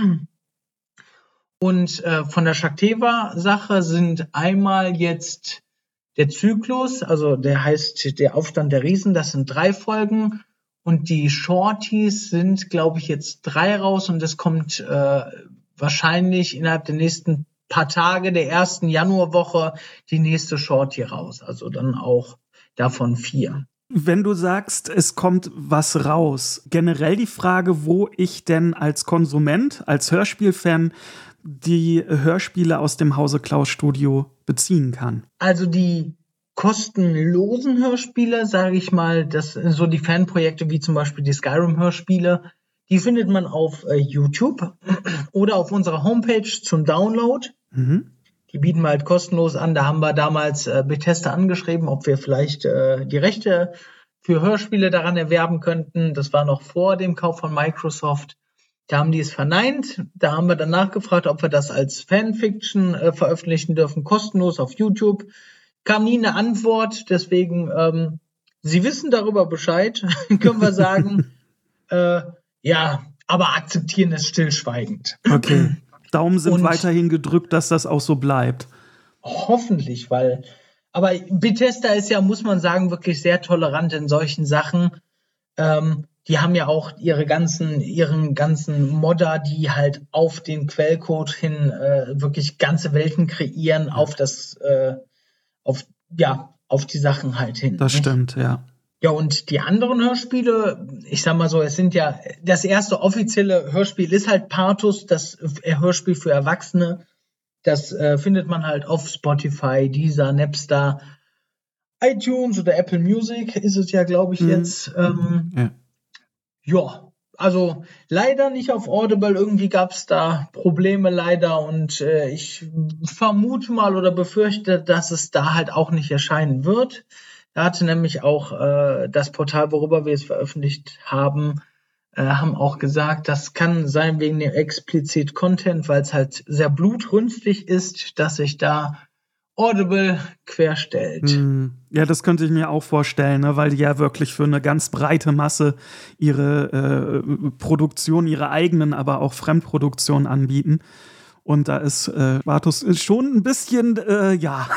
Und äh, von der Shakteva-Sache sind einmal jetzt der Zyklus, also der heißt der Aufstand der Riesen, das sind drei Folgen. Und die Shorties sind, glaube ich, jetzt drei raus und es kommt äh, wahrscheinlich innerhalb der nächsten paar Tage der ersten Januarwoche die nächste Shortie raus. Also dann auch davon vier. Wenn du sagst, es kommt was raus, generell die Frage, wo ich denn als Konsument, als Hörspielfan die Hörspiele aus dem Hause Klaus Studio beziehen kann. Also die kostenlosen Hörspiele, sage ich mal, das sind so die Fanprojekte wie zum Beispiel die Skyrim-Hörspiele, die findet man auf äh, YouTube oder auf unserer Homepage zum Download. Mhm. Die bieten wir halt kostenlos an. Da haben wir damals äh, Bethesda angeschrieben, ob wir vielleicht äh, die Rechte für Hörspiele daran erwerben könnten. Das war noch vor dem Kauf von Microsoft. Da haben die es verneint. Da haben wir dann nachgefragt, ob wir das als Fanfiction äh, veröffentlichen dürfen, kostenlos auf YouTube. Kam nie eine Antwort. Deswegen, ähm, Sie wissen darüber Bescheid, können wir sagen. äh, ja, aber akzeptieren es stillschweigend. Okay. Daumen sind Und weiterhin gedrückt, dass das auch so bleibt. Hoffentlich, weil, aber Bethesda ist ja, muss man sagen, wirklich sehr tolerant in solchen Sachen. Ähm, die haben ja auch ihre ganzen, ihren ganzen Modder, die halt auf den Quellcode hin äh, wirklich ganze Welten kreieren, auf das, äh, auf, ja, auf die Sachen halt hin. Das nicht? Stimmt, ja. Ja, und die anderen Hörspiele, ich sag mal so, es sind ja, das erste offizielle Hörspiel ist halt Pathos, das Hörspiel für Erwachsene. Das äh, findet man halt auf Spotify, Deezer, Napster, iTunes oder Apple Music ist es ja, glaube ich, mhm. jetzt. Ähm, ja. ja, also leider nicht auf Audible. Irgendwie gab es da Probleme leider und äh, ich vermute mal oder befürchte, dass es da halt auch nicht erscheinen wird. Da hatte nämlich auch äh, das Portal, worüber wir es veröffentlicht haben, äh, haben auch gesagt, das kann sein wegen dem explizit Content, weil es halt sehr blutrünstig ist, dass sich da Audible querstellt. Mm, ja, das könnte ich mir auch vorstellen, ne, weil die ja wirklich für eine ganz breite Masse ihre äh, Produktion, ihre eigenen, aber auch Fremdproduktionen anbieten. Und da ist äh, Pathos schon ein bisschen, äh, ja,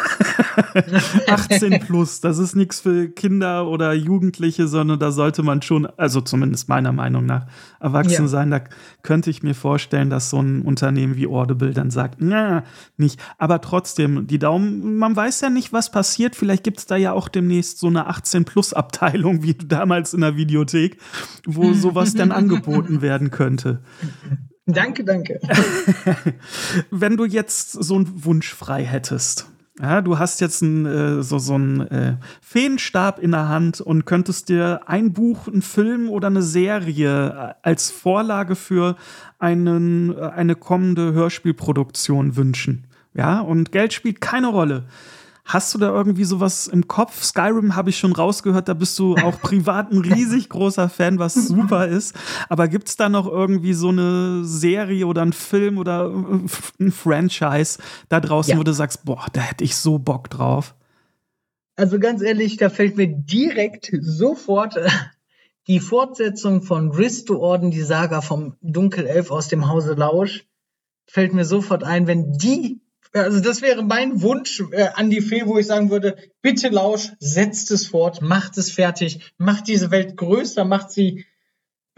achtzehn plus. Das ist nichts für Kinder oder Jugendliche, sondern da sollte man schon, also zumindest meiner Meinung nach, erwachsen ja. sein. Da könnte ich mir vorstellen, dass so ein Unternehmen wie Audible dann sagt, na, nicht. Aber trotzdem, die Daumen, man weiß ja nicht, was passiert. Vielleicht gibt es da ja auch demnächst so eine achtzehn plus Abteilung, wie damals in der Videothek, wo sowas dann angeboten werden könnte. Danke, danke. Wenn du jetzt so einen Wunsch frei hättest, ja, du hast jetzt ein, äh, so, so einen äh, Feenstab in der Hand und könntest dir ein Buch, einen Film oder eine Serie als Vorlage für einen, eine kommende Hörspielproduktion wünschen. Ja, und Geld spielt keine Rolle. Hast du da irgendwie sowas im Kopf? Skyrim habe ich schon rausgehört, da bist du auch privat ein riesig großer Fan, was super ist. Aber gibt es da noch irgendwie so eine Serie oder einen Film oder ein Franchise da draußen, ja. wo du sagst, boah, da hätte ich so Bock drauf? Also ganz ehrlich, da fällt mir direkt sofort die Fortsetzung von Risto-Orden, die Saga vom Dunkelelf aus dem Hause Lausch, fällt mir sofort ein, wenn die Also das wäre mein Wunsch äh, an die Fee, wo ich sagen würde, bitte Lausch, setzt es fort, macht es fertig, macht diese Welt größer, macht sie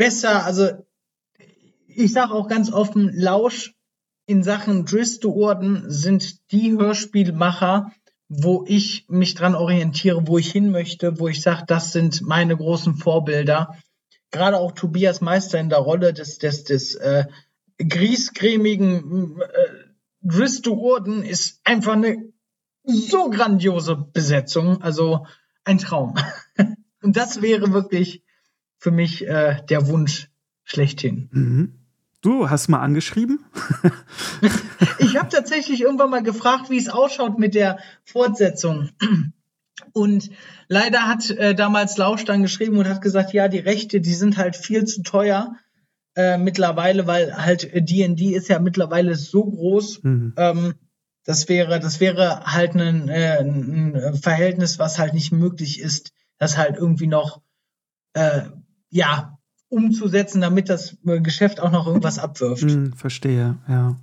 besser, also ich sage auch ganz offen, Lausch in Sachen Driss-to-Orden sind die Hörspielmacher, wo ich mich dran orientiere, wo ich hin möchte, wo ich sage, das sind meine großen Vorbilder. Gerade auch Tobias Meister in der Rolle des, des, des äh, griesgrämigen äh, Driss-to-Orden ist einfach eine so grandiose Besetzung, also ein Traum. Und das wäre wirklich für mich äh, der Wunsch schlechthin. Mhm. Du hast mal angeschrieben? Ich habe tatsächlich irgendwann mal gefragt, wie es ausschaut mit der Fortsetzung. Und leider hat äh, damals Lausch dann geschrieben und hat gesagt, ja, die Rechte, die sind halt viel zu teuer äh, mittlerweile, weil halt D und D ist ja mittlerweile so groß. Mhm. Ähm, das wäre, das wäre halt ein, äh, ein Verhältnis, was halt nicht möglich ist, das halt irgendwie noch, äh, ja, umzusetzen, damit das Geschäft auch noch irgendwas abwirft. Hm, verstehe, ja.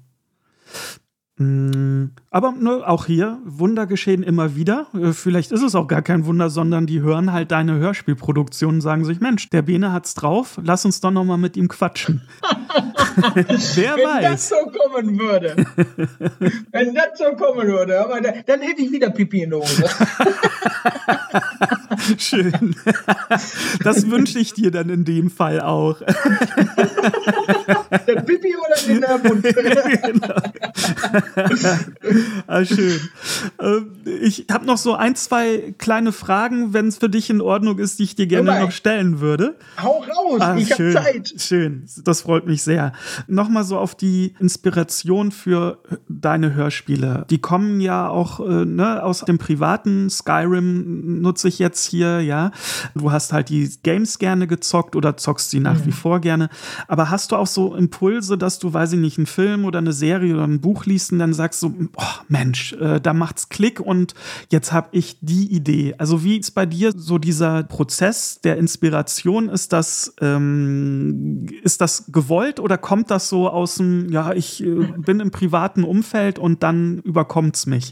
Hm, aber ne, auch hier, Wunder geschehen immer wieder. Vielleicht ist es auch gar kein Wunder, sondern die hören halt deine Hörspielproduktion und sagen sich, Mensch, der Bene hat's drauf, lass uns doch noch mal mit ihm quatschen. Wer Wenn weiß. Wenn das so kommen würde. Wenn das so kommen würde, aber da, dann hätte ich wieder Pipi in der Hose. Schön. Das wünsche ich dir dann in dem Fall auch. Der Pipi oder in der Mund. Genau. Ah, schön. Ich habe noch so ein, zwei kleine Fragen, wenn es für dich in Ordnung ist, die ich dir gerne Nein. noch stellen würde. Hau raus, Ah, ich habe Zeit. Schön, das freut mich sehr. Nochmal so auf die Inspiration für deine Hörspiele. Die kommen ja auch äh, ne, aus dem privaten. Skyrim nutze ich jetzt hier, ja. Du hast halt die Games gerne gezockt oder zockst sie nach mhm. wie vor gerne. Aber hast du auch so Impulse, dass du, weiß ich nicht, einen Film oder eine Serie oder ein Buch liest und dann sagst so, oh, Mensch, äh, da macht's Klick und jetzt habe ich die Idee. Also wie ist bei dir so dieser Prozess der Inspiration? Ist das, ähm, ist das gewollt oder kommt das so aus dem, ja, ich äh, bin im privaten Umfeld und dann überkommt's mich?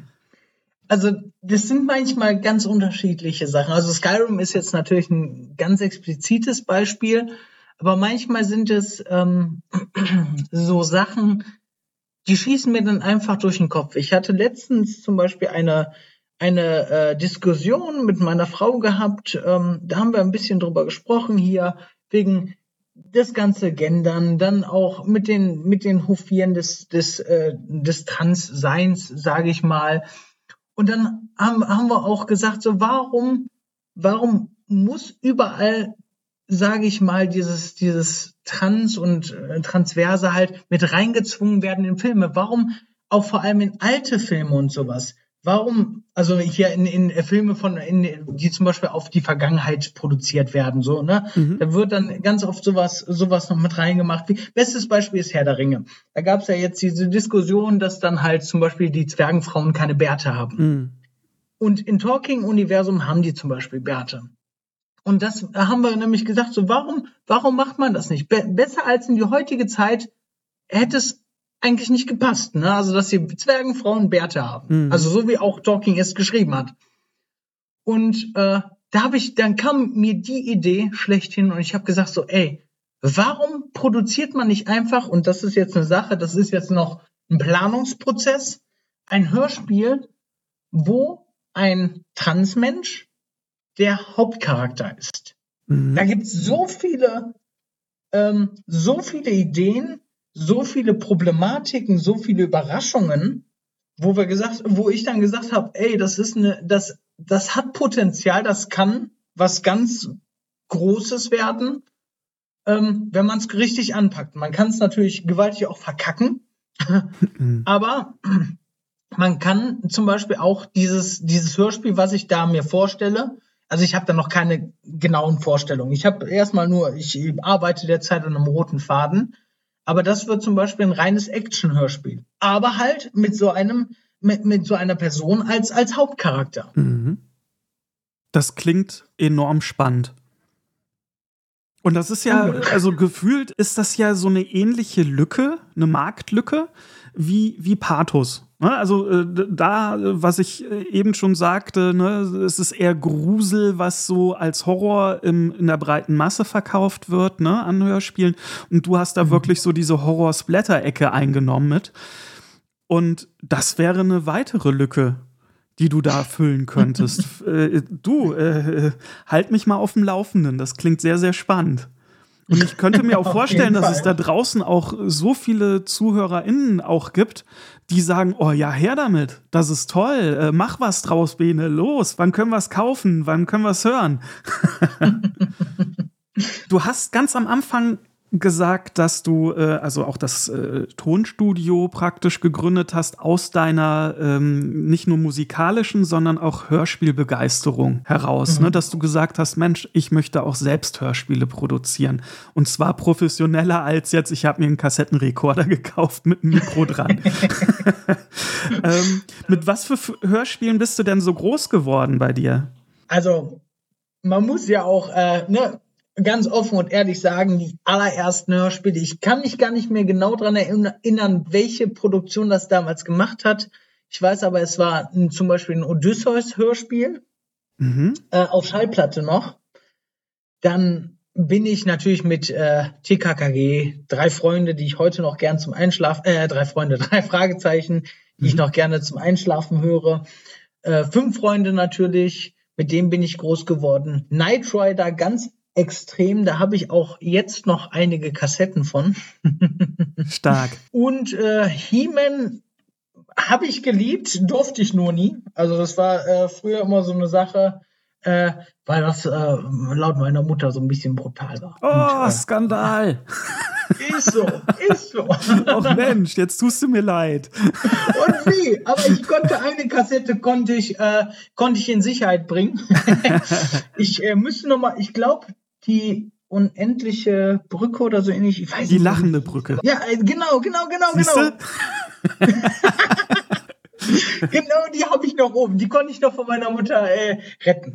Also das sind manchmal ganz unterschiedliche Sachen. Also Skyrim ist jetzt natürlich ein ganz explizites Beispiel, aber manchmal sind es ähm, so Sachen, die schießen mir dann einfach durch den Kopf. Ich hatte letztens zum Beispiel eine eine äh, Diskussion mit meiner Frau gehabt. Ähm, da haben wir ein bisschen drüber gesprochen hier wegen das ganze Gendern, dann auch mit den mit den Hofieren des des äh, des Transseins, sage ich mal. Und dann haben, haben wir auch gesagt, so warum, warum muss überall, sage ich mal, dieses, dieses Trans und äh, Transverse halt mit reingezwungen werden in Filme? Warum auch vor allem in alte Filme und sowas? Warum, also hier in, in Filme von, in, die zum Beispiel auf die Vergangenheit produziert werden, so, ne? Mhm. Da wird dann ganz oft sowas, sowas noch mit reingemacht. Wie, bestes Beispiel ist Herr der Ringe. Da gab es ja jetzt diese Diskussion, dass dann halt zum Beispiel die Zwergenfrauen keine Bärte haben. Mhm. Und in Tolkien-Universum haben die zum Beispiel Bärte. Und das haben wir nämlich gesagt, so, warum, warum macht man das nicht? Be- besser als in die heutige Zeit hätte es eigentlich nicht gepasst, ne? Also, dass die Zwergenfrauen Bärte haben. Mhm. Also, so wie auch Tolkien es geschrieben hat. Und äh, da habe ich, dann kam mir die Idee schlechthin und ich habe gesagt so, ey, warum produziert man nicht einfach, und das ist jetzt eine Sache, das ist jetzt noch ein Planungsprozess, ein Hörspiel, wo ein Transmensch der Hauptcharakter ist. Mhm. Da gibt es so viele, ähm, so viele Ideen, so viele Problematiken, so viele Überraschungen, wo wir gesagt, wo ich dann gesagt habe, ey, das ist eine, das, das hat Potenzial, das kann was ganz Großes werden, ähm, wenn man es richtig anpackt. Man kann es natürlich gewaltig auch verkacken, aber man kann zum Beispiel auch dieses, dieses Hörspiel, was ich da mir vorstelle, also ich habe da noch keine genauen Vorstellungen. Ich habe erstmal nur, ich arbeite derzeit an einem roten Faden, aber das wird zum Beispiel ein reines Action-Hörspiel. Aber halt mit so einem, mit, mit so einer Person als, als Hauptcharakter. Mhm. Das klingt enorm spannend. Und das ist ja, also gefühlt ist das ja so eine ähnliche Lücke, eine Marktlücke, wie, wie Pathos. Ne? Also äh, da, was ich eben schon sagte, ne, es ist eher Grusel, was so als Horror im, in der breiten Masse verkauft wird, ne, an Hörspielen. Und du hast da mhm. wirklich so diese Horror-Splatter-Ecke eingenommen mit. Und das wäre eine weitere Lücke, die du da füllen könntest. äh, du, äh, halt mich mal auf dem Laufenden. Das klingt sehr, sehr spannend. Und ich könnte mir auch vorstellen, dass es da draußen auch so viele ZuhörerInnen auch gibt, die sagen, oh ja, her damit, das ist toll, äh, mach was draus, Bene, los, wann können wir es kaufen, wann können wir es hören? Du hast ganz am Anfang gesagt, dass du äh, also auch das äh, Tonstudio praktisch gegründet hast aus deiner ähm, nicht nur musikalischen, sondern auch Hörspielbegeisterung heraus, mhm. ne? Dass du gesagt hast, Mensch, ich möchte auch selbst Hörspiele produzieren und zwar professioneller als jetzt, ich habe mir einen Kassettenrekorder gekauft mit einem Mikro dran. ähm, mit was für Hörspielen bist du denn so groß geworden bei dir? Also, man muss ja auch, äh, ne, ganz offen und ehrlich sagen, die allerersten Hörspiele, ich kann mich gar nicht mehr genau daran erinnern, welche Produktion das damals gemacht hat. Ich weiß aber, es war ein, zum Beispiel ein Odysseus-Hörspiel mhm. äh, auf Schallplatte noch. Dann bin ich natürlich mit äh, T K K G, drei Freunde, die ich heute noch gern zum Einschlafen, äh, drei Freunde, drei Fragezeichen, die mhm. ich noch gerne zum Einschlafen höre. Äh, fünf Freunde natürlich, mit denen bin ich groß geworden. Knight Rider, ganz extrem, da habe ich auch jetzt noch einige Kassetten von. Stark. Und äh, He-Man habe ich geliebt, durfte ich nur nie. Also das war äh, früher immer so eine Sache, äh, weil das äh, laut meiner Mutter so ein bisschen brutal war. Oh, Und, äh, Skandal! Ist so, ist so. Ach Mensch, jetzt tust du mir leid. Und wie? Aber ich konnte eine Kassette, konnte ich, äh, konnte ich in Sicherheit bringen. Ich äh, müsste noch mal, ich glaube, die unendliche Brücke oder so ähnlich, ich weiß die nicht. Die lachende Brücke. Ja, äh, genau, genau, genau, Siehste? genau. Genau, die habe ich noch oben. Die konnte ich noch von meiner Mutter äh, retten.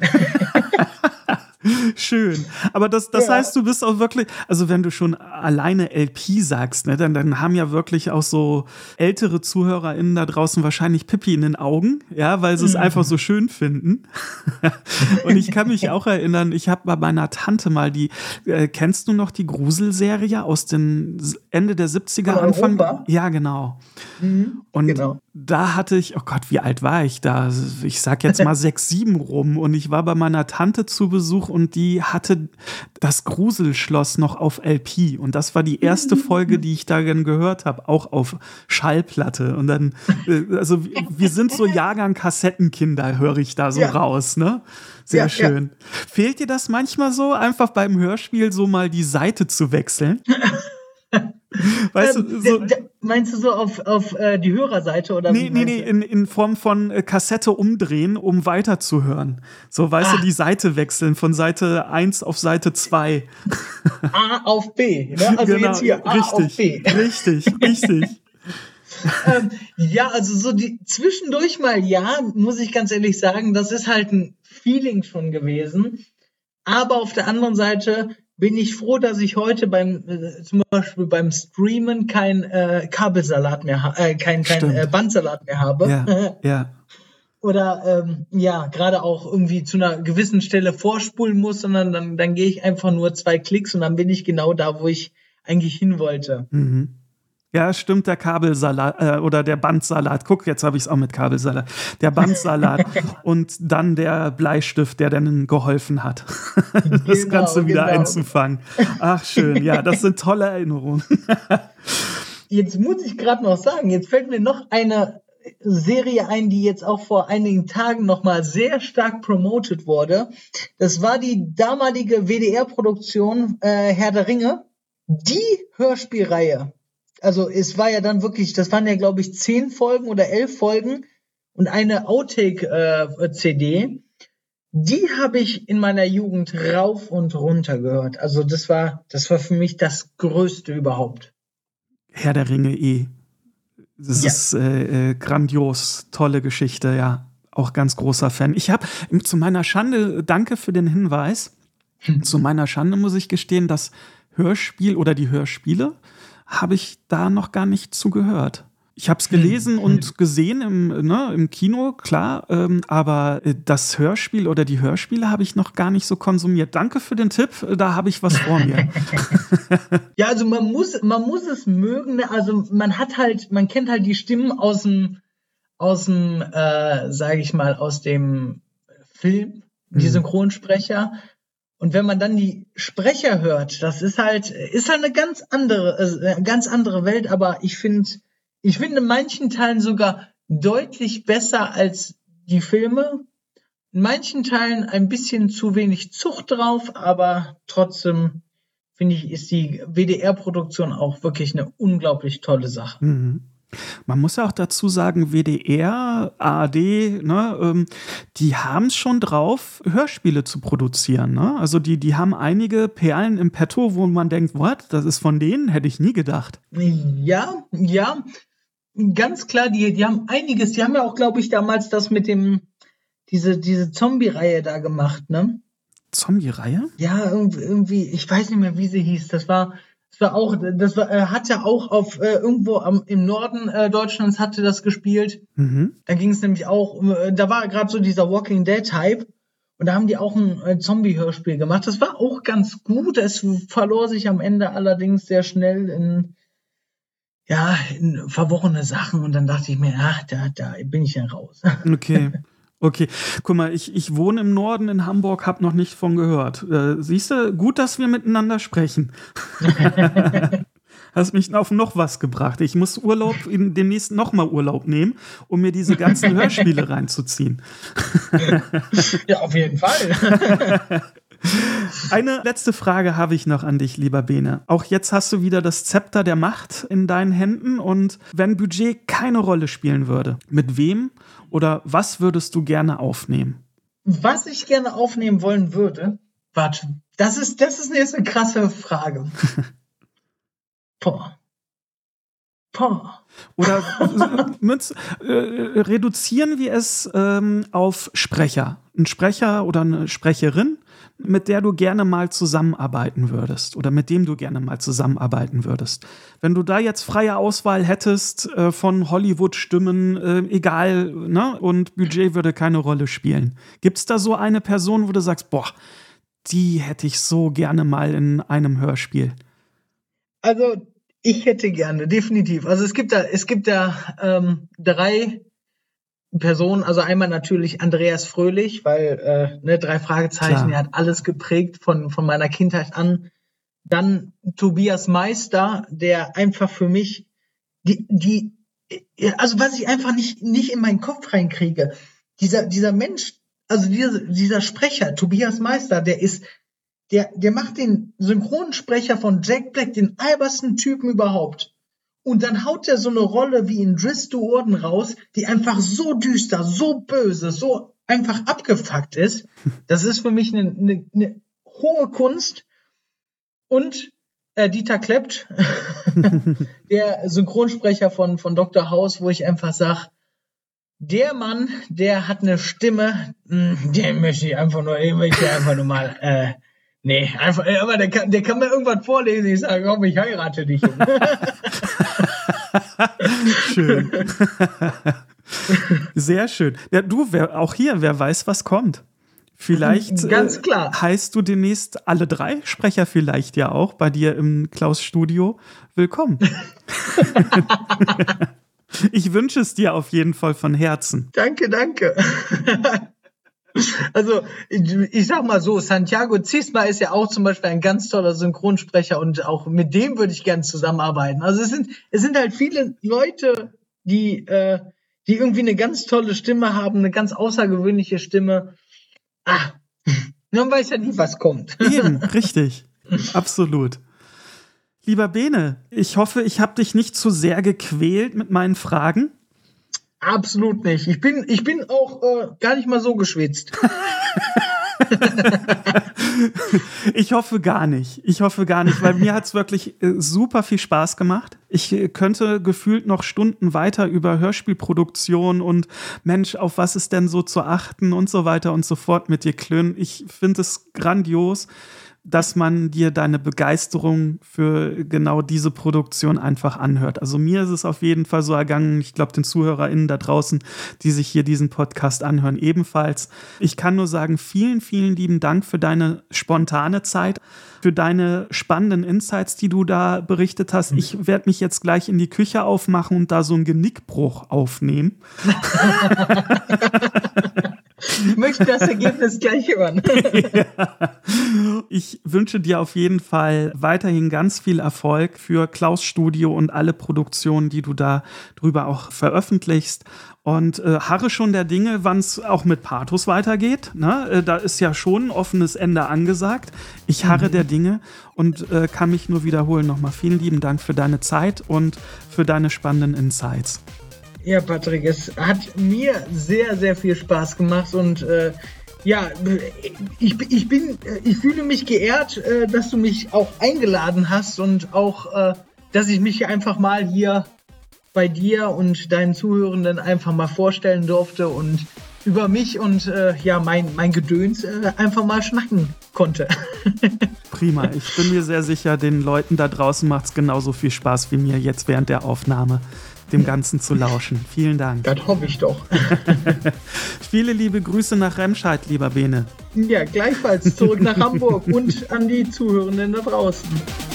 Schön. Aber das, das ja. heißt, du bist auch wirklich, also wenn du schon alleine L P sagst, ne, dann, dann haben ja wirklich auch so ältere ZuhörerInnen da draußen wahrscheinlich Pipi in den Augen, ja, weil sie es mhm. einfach so schön finden. Und ich kann mich auch erinnern, ich habe bei meiner Tante mal die, äh, kennst du noch die Gruselserie aus den Ende der siebziger, Anfang? Europa? Ja, genau. Mhm, und genau. Da hatte ich, oh Gott, wie alt war ich da? Ich sag jetzt mal sechs, sieben rum und ich war bei meiner Tante zu Besuch und die hatte das Gruselschloss noch auf L P und das war die erste Folge, die ich da dann gehört habe, auch auf Schallplatte und dann, also wir sind so Jahrgang Kassettenkinder, höre ich da so ja. raus, ne? Sehr ja, schön. Ja. Fehlt dir das manchmal so, einfach beim Hörspiel so mal die Seite zu wechseln? Weißt ähm, du, so, d- d- meinst du so auf, auf äh, die Hörerseite oder? Nee, nee, nee, in, in Form von äh, Kassette umdrehen, um weiterzuhören. So, weißt ah. du, die Seite wechseln von Seite eins auf Seite zwei. A auf B, ne? Also genau, jetzt hier A richtig, auf B. Richtig, richtig. ähm, ja, also so die zwischendurch mal ja, muss ich ganz ehrlich sagen, das ist halt ein Feeling schon gewesen. Aber auf der anderen Seite bin ich froh, dass ich heute beim äh, zum Beispiel beim Streamen kein äh, Kabelsalat mehr ha- äh, kein kein äh, Bandsalat mehr habe. Ja, ja. Oder ähm, ja, gerade auch irgendwie zu einer gewissen Stelle vorspulen muss, sondern dann dann gehe ich einfach nur zwei Klicks und dann bin ich genau da, wo ich eigentlich hin wollte. Mhm. Ja, stimmt, der Kabelsalat äh, oder der Bandsalat. Guck, jetzt habe ich es auch mit Kabelsalat. Der Bandsalat und dann der Bleistift, der dann geholfen hat, das genau, Ganze wieder genau. einzufangen. Ach, schön. Ja, das sind tolle Erinnerungen. Jetzt muss ich gerade noch sagen, jetzt fällt mir noch eine Serie ein, die jetzt auch vor einigen Tagen nochmal sehr stark promoted wurde. Das war die damalige W D R-Produktion äh, Herr der Ringe. Die Hörspielreihe. Also es war ja dann wirklich, das waren ja glaube ich zehn Folgen oder elf Folgen und eine Outtake-C D. Äh, die habe ich in meiner Jugend rauf und runter gehört. Also das war, das war für mich das Größte überhaupt. Herr der Ringe eh. Das ja. ist äh, äh, grandios, tolle Geschichte, ja. Auch ganz großer Fan. Ich habe zu meiner Schande, danke für den Hinweis. Zu meiner Schande muss ich gestehen, das Hörspiel oder die Hörspiele habe ich da noch gar nicht zugehört. Ich habe es gelesen und gesehen im, ne, im Kino, klar, ähm, aber das Hörspiel oder die Hörspiele habe ich noch gar nicht so konsumiert. Danke für den Tipp, da habe ich was vor mir. Ja, also man muss, man muss es mögen, also man hat halt, man kennt halt die Stimmen aus dem, aus dem, äh, sage ich mal, aus dem Film, die Synchronsprecher. Und wenn man dann die Sprecher hört, das ist halt, ist halt eine ganz andere, äh, ganz andere Welt, aber ich finde, Ich finde in manchen Teilen sogar deutlich besser als die Filme. In manchen Teilen ein bisschen zu wenig Zucht drauf, aber trotzdem finde ich, ist die W D R-Produktion auch wirklich eine unglaublich tolle Sache. Mhm. Man muss ja auch dazu sagen, W D R, A R D, ne, ähm, die haben es schon drauf, Hörspiele zu produzieren. Ne? Also die, die haben einige Perlen im Petto, wo man denkt, what, das ist von denen? Hätte ich nie gedacht. Ja, ja, ganz klar, die, die haben einiges, die haben ja auch, glaube ich, damals das mit dem, diese, diese Zombie-Reihe da gemacht, ne? Zombie-Reihe? Ja, irgendwie, ich weiß nicht mehr, wie sie hieß. Das war, das war auch, das war, äh, hat ja auch auf äh, irgendwo am, im Norden äh, Deutschlands hatte das gespielt. Mhm. Da ging es nämlich auch, um, äh, da war gerade so dieser Walking Dead-Hype und da haben die auch ein äh, Zombie-Hörspiel gemacht. Das war auch ganz gut. Es verlor sich am Ende allerdings sehr schnell in, ja, in verworrene Sachen und dann dachte ich mir, ach, da, da bin ich ja raus. Okay. Okay, guck mal, ich, ich wohne im Norden in Hamburg, hab noch nicht von gehört. Äh, siehst du, gut, dass wir miteinander sprechen. Hast mich auf noch was gebracht. Ich muss Urlaub, in, demnächst nochmal Urlaub nehmen, um mir diese ganzen Hörspiele reinzuziehen. Ja, auf jeden Fall. Eine letzte Frage habe ich noch an dich, lieber Bene. Auch jetzt hast du wieder das Zepter der Macht in deinen Händen und wenn Budget keine Rolle spielen würde, mit wem oder was würdest du gerne aufnehmen? Was ich gerne aufnehmen wollen würde? Warte, das ist, das ist jetzt eine krasse Frage. Boah. Boah. Oder äh, reduzieren wir es ähm, auf Sprecher. Ein Sprecher oder eine Sprecherin, mit der du gerne mal zusammenarbeiten würdest oder mit dem du gerne mal zusammenarbeiten würdest. Wenn du da jetzt freie Auswahl hättest äh, von Hollywood-Stimmen, äh, egal, ne? Und Budget würde keine Rolle spielen. Gibt es da so eine Person, wo du sagst, boah, die hätte ich so gerne mal in einem Hörspiel? Also, ich hätte gerne, definitiv. Also es gibt da, es gibt da ähm, drei Personen, also einmal natürlich Andreas Fröhlich, weil äh, ne, drei Fragezeichen, er hat alles geprägt von, von meiner Kindheit an. Dann Tobias Meister, der einfach für mich die, die, also was ich einfach nicht, nicht in meinen Kopf reinkriege, dieser, dieser Mensch, also dieser, dieser Sprecher, Tobias Meister, der ist, der, der macht den Synchronsprecher von Jack Black, den albersten Typen überhaupt. Und dann haut er so eine Rolle wie in Driss to Orden raus, die einfach so düster, so böse, so einfach abgefuckt ist. Das ist für mich eine, eine, eine hohe Kunst. Und äh, Dieter Kleppt, der Synchronsprecher von, von Doktor House, wo ich einfach sage, der Mann, der hat eine Stimme, mh, den möchte ich einfach nur, ich möchte einfach nur mal, äh, nee, einfach, aber der kann, der kann mir irgendwas vorlesen, ich sage, komm, ich heirate dich. Schön. Sehr schön. Ja, du, wer, auch hier, wer weiß, was kommt. Vielleicht Ganz klar. Äh, heißt du demnächst alle drei Sprecher vielleicht ja auch bei dir im Klaus-Studio. Willkommen. Ich wünsche es dir auf jeden Fall von Herzen. Danke, danke. Also, ich, ich sag mal so, Santiago Ziesma ist ja auch zum Beispiel ein ganz toller Synchronsprecher und auch mit dem würde ich gerne zusammenarbeiten. Also es sind, es sind halt viele Leute, die, äh, die irgendwie eine ganz tolle Stimme haben, eine ganz außergewöhnliche Stimme. Ah, man weiß ja nie, was kommt. Eben, richtig. Absolut. Lieber Bene, ich hoffe, ich habe dich nicht zu sehr gequält mit meinen Fragen. Absolut nicht. Ich bin, ich bin auch äh, gar nicht mal so geschwitzt. Ich hoffe gar nicht. Ich hoffe gar nicht, weil mir hat es wirklich äh, super viel Spaß gemacht. Ich äh, könnte gefühlt noch Stunden weiter über Hörspielproduktion und Mensch, auf was ist denn so zu achten und so weiter und so fort mit dir klönen. Ich finde es grandios, dass man dir deine Begeisterung für genau diese Produktion einfach anhört. Also mir ist es auf jeden Fall so ergangen, ich glaube den ZuhörerInnen da draußen, die sich hier diesen Podcast anhören, ebenfalls. Ich kann nur sagen, vielen, vielen lieben Dank für deine spontane Zeit, für deine spannenden Insights, die du da berichtet hast. Ich werde mich jetzt gleich in die Küche aufmachen und da so einen Genickbruch aufnehmen. Ich möchte das Ergebnis gleich hören. Ja. Ich wünsche dir auf jeden Fall weiterhin ganz viel Erfolg für Klaus Studio und alle Produktionen, die du da drüber auch veröffentlichst. Und äh, harre schon der Dinge, wann es auch mit Pathos weitergeht. Ne? Äh, da ist ja schon ein offenes Ende angesagt. Ich harre mhm. der Dinge und äh, kann mich nur wiederholen. Nochmal vielen lieben Dank für deine Zeit und für deine spannenden Insights. Ja, Patrick, es hat mir sehr, sehr viel Spaß gemacht und äh, ja, ich, ich bin, ich fühle mich geehrt, äh, dass du mich auch eingeladen hast und auch, äh, dass ich mich einfach mal hier bei dir und deinen Zuhörenden einfach mal vorstellen durfte und über mich und äh, ja, mein, mein Gedöns äh, einfach mal schnacken konnte. Prima, ich bin mir sehr sicher, den Leuten da draußen macht es genauso viel Spaß wie mir jetzt während der Aufnahme, dem Ganzen zu lauschen. Vielen Dank. Das hoffe ich doch. Viele liebe Grüße nach Remscheid, lieber Bene. Ja, gleichfalls zurück nach Hamburg und an die Zuhörenden da draußen.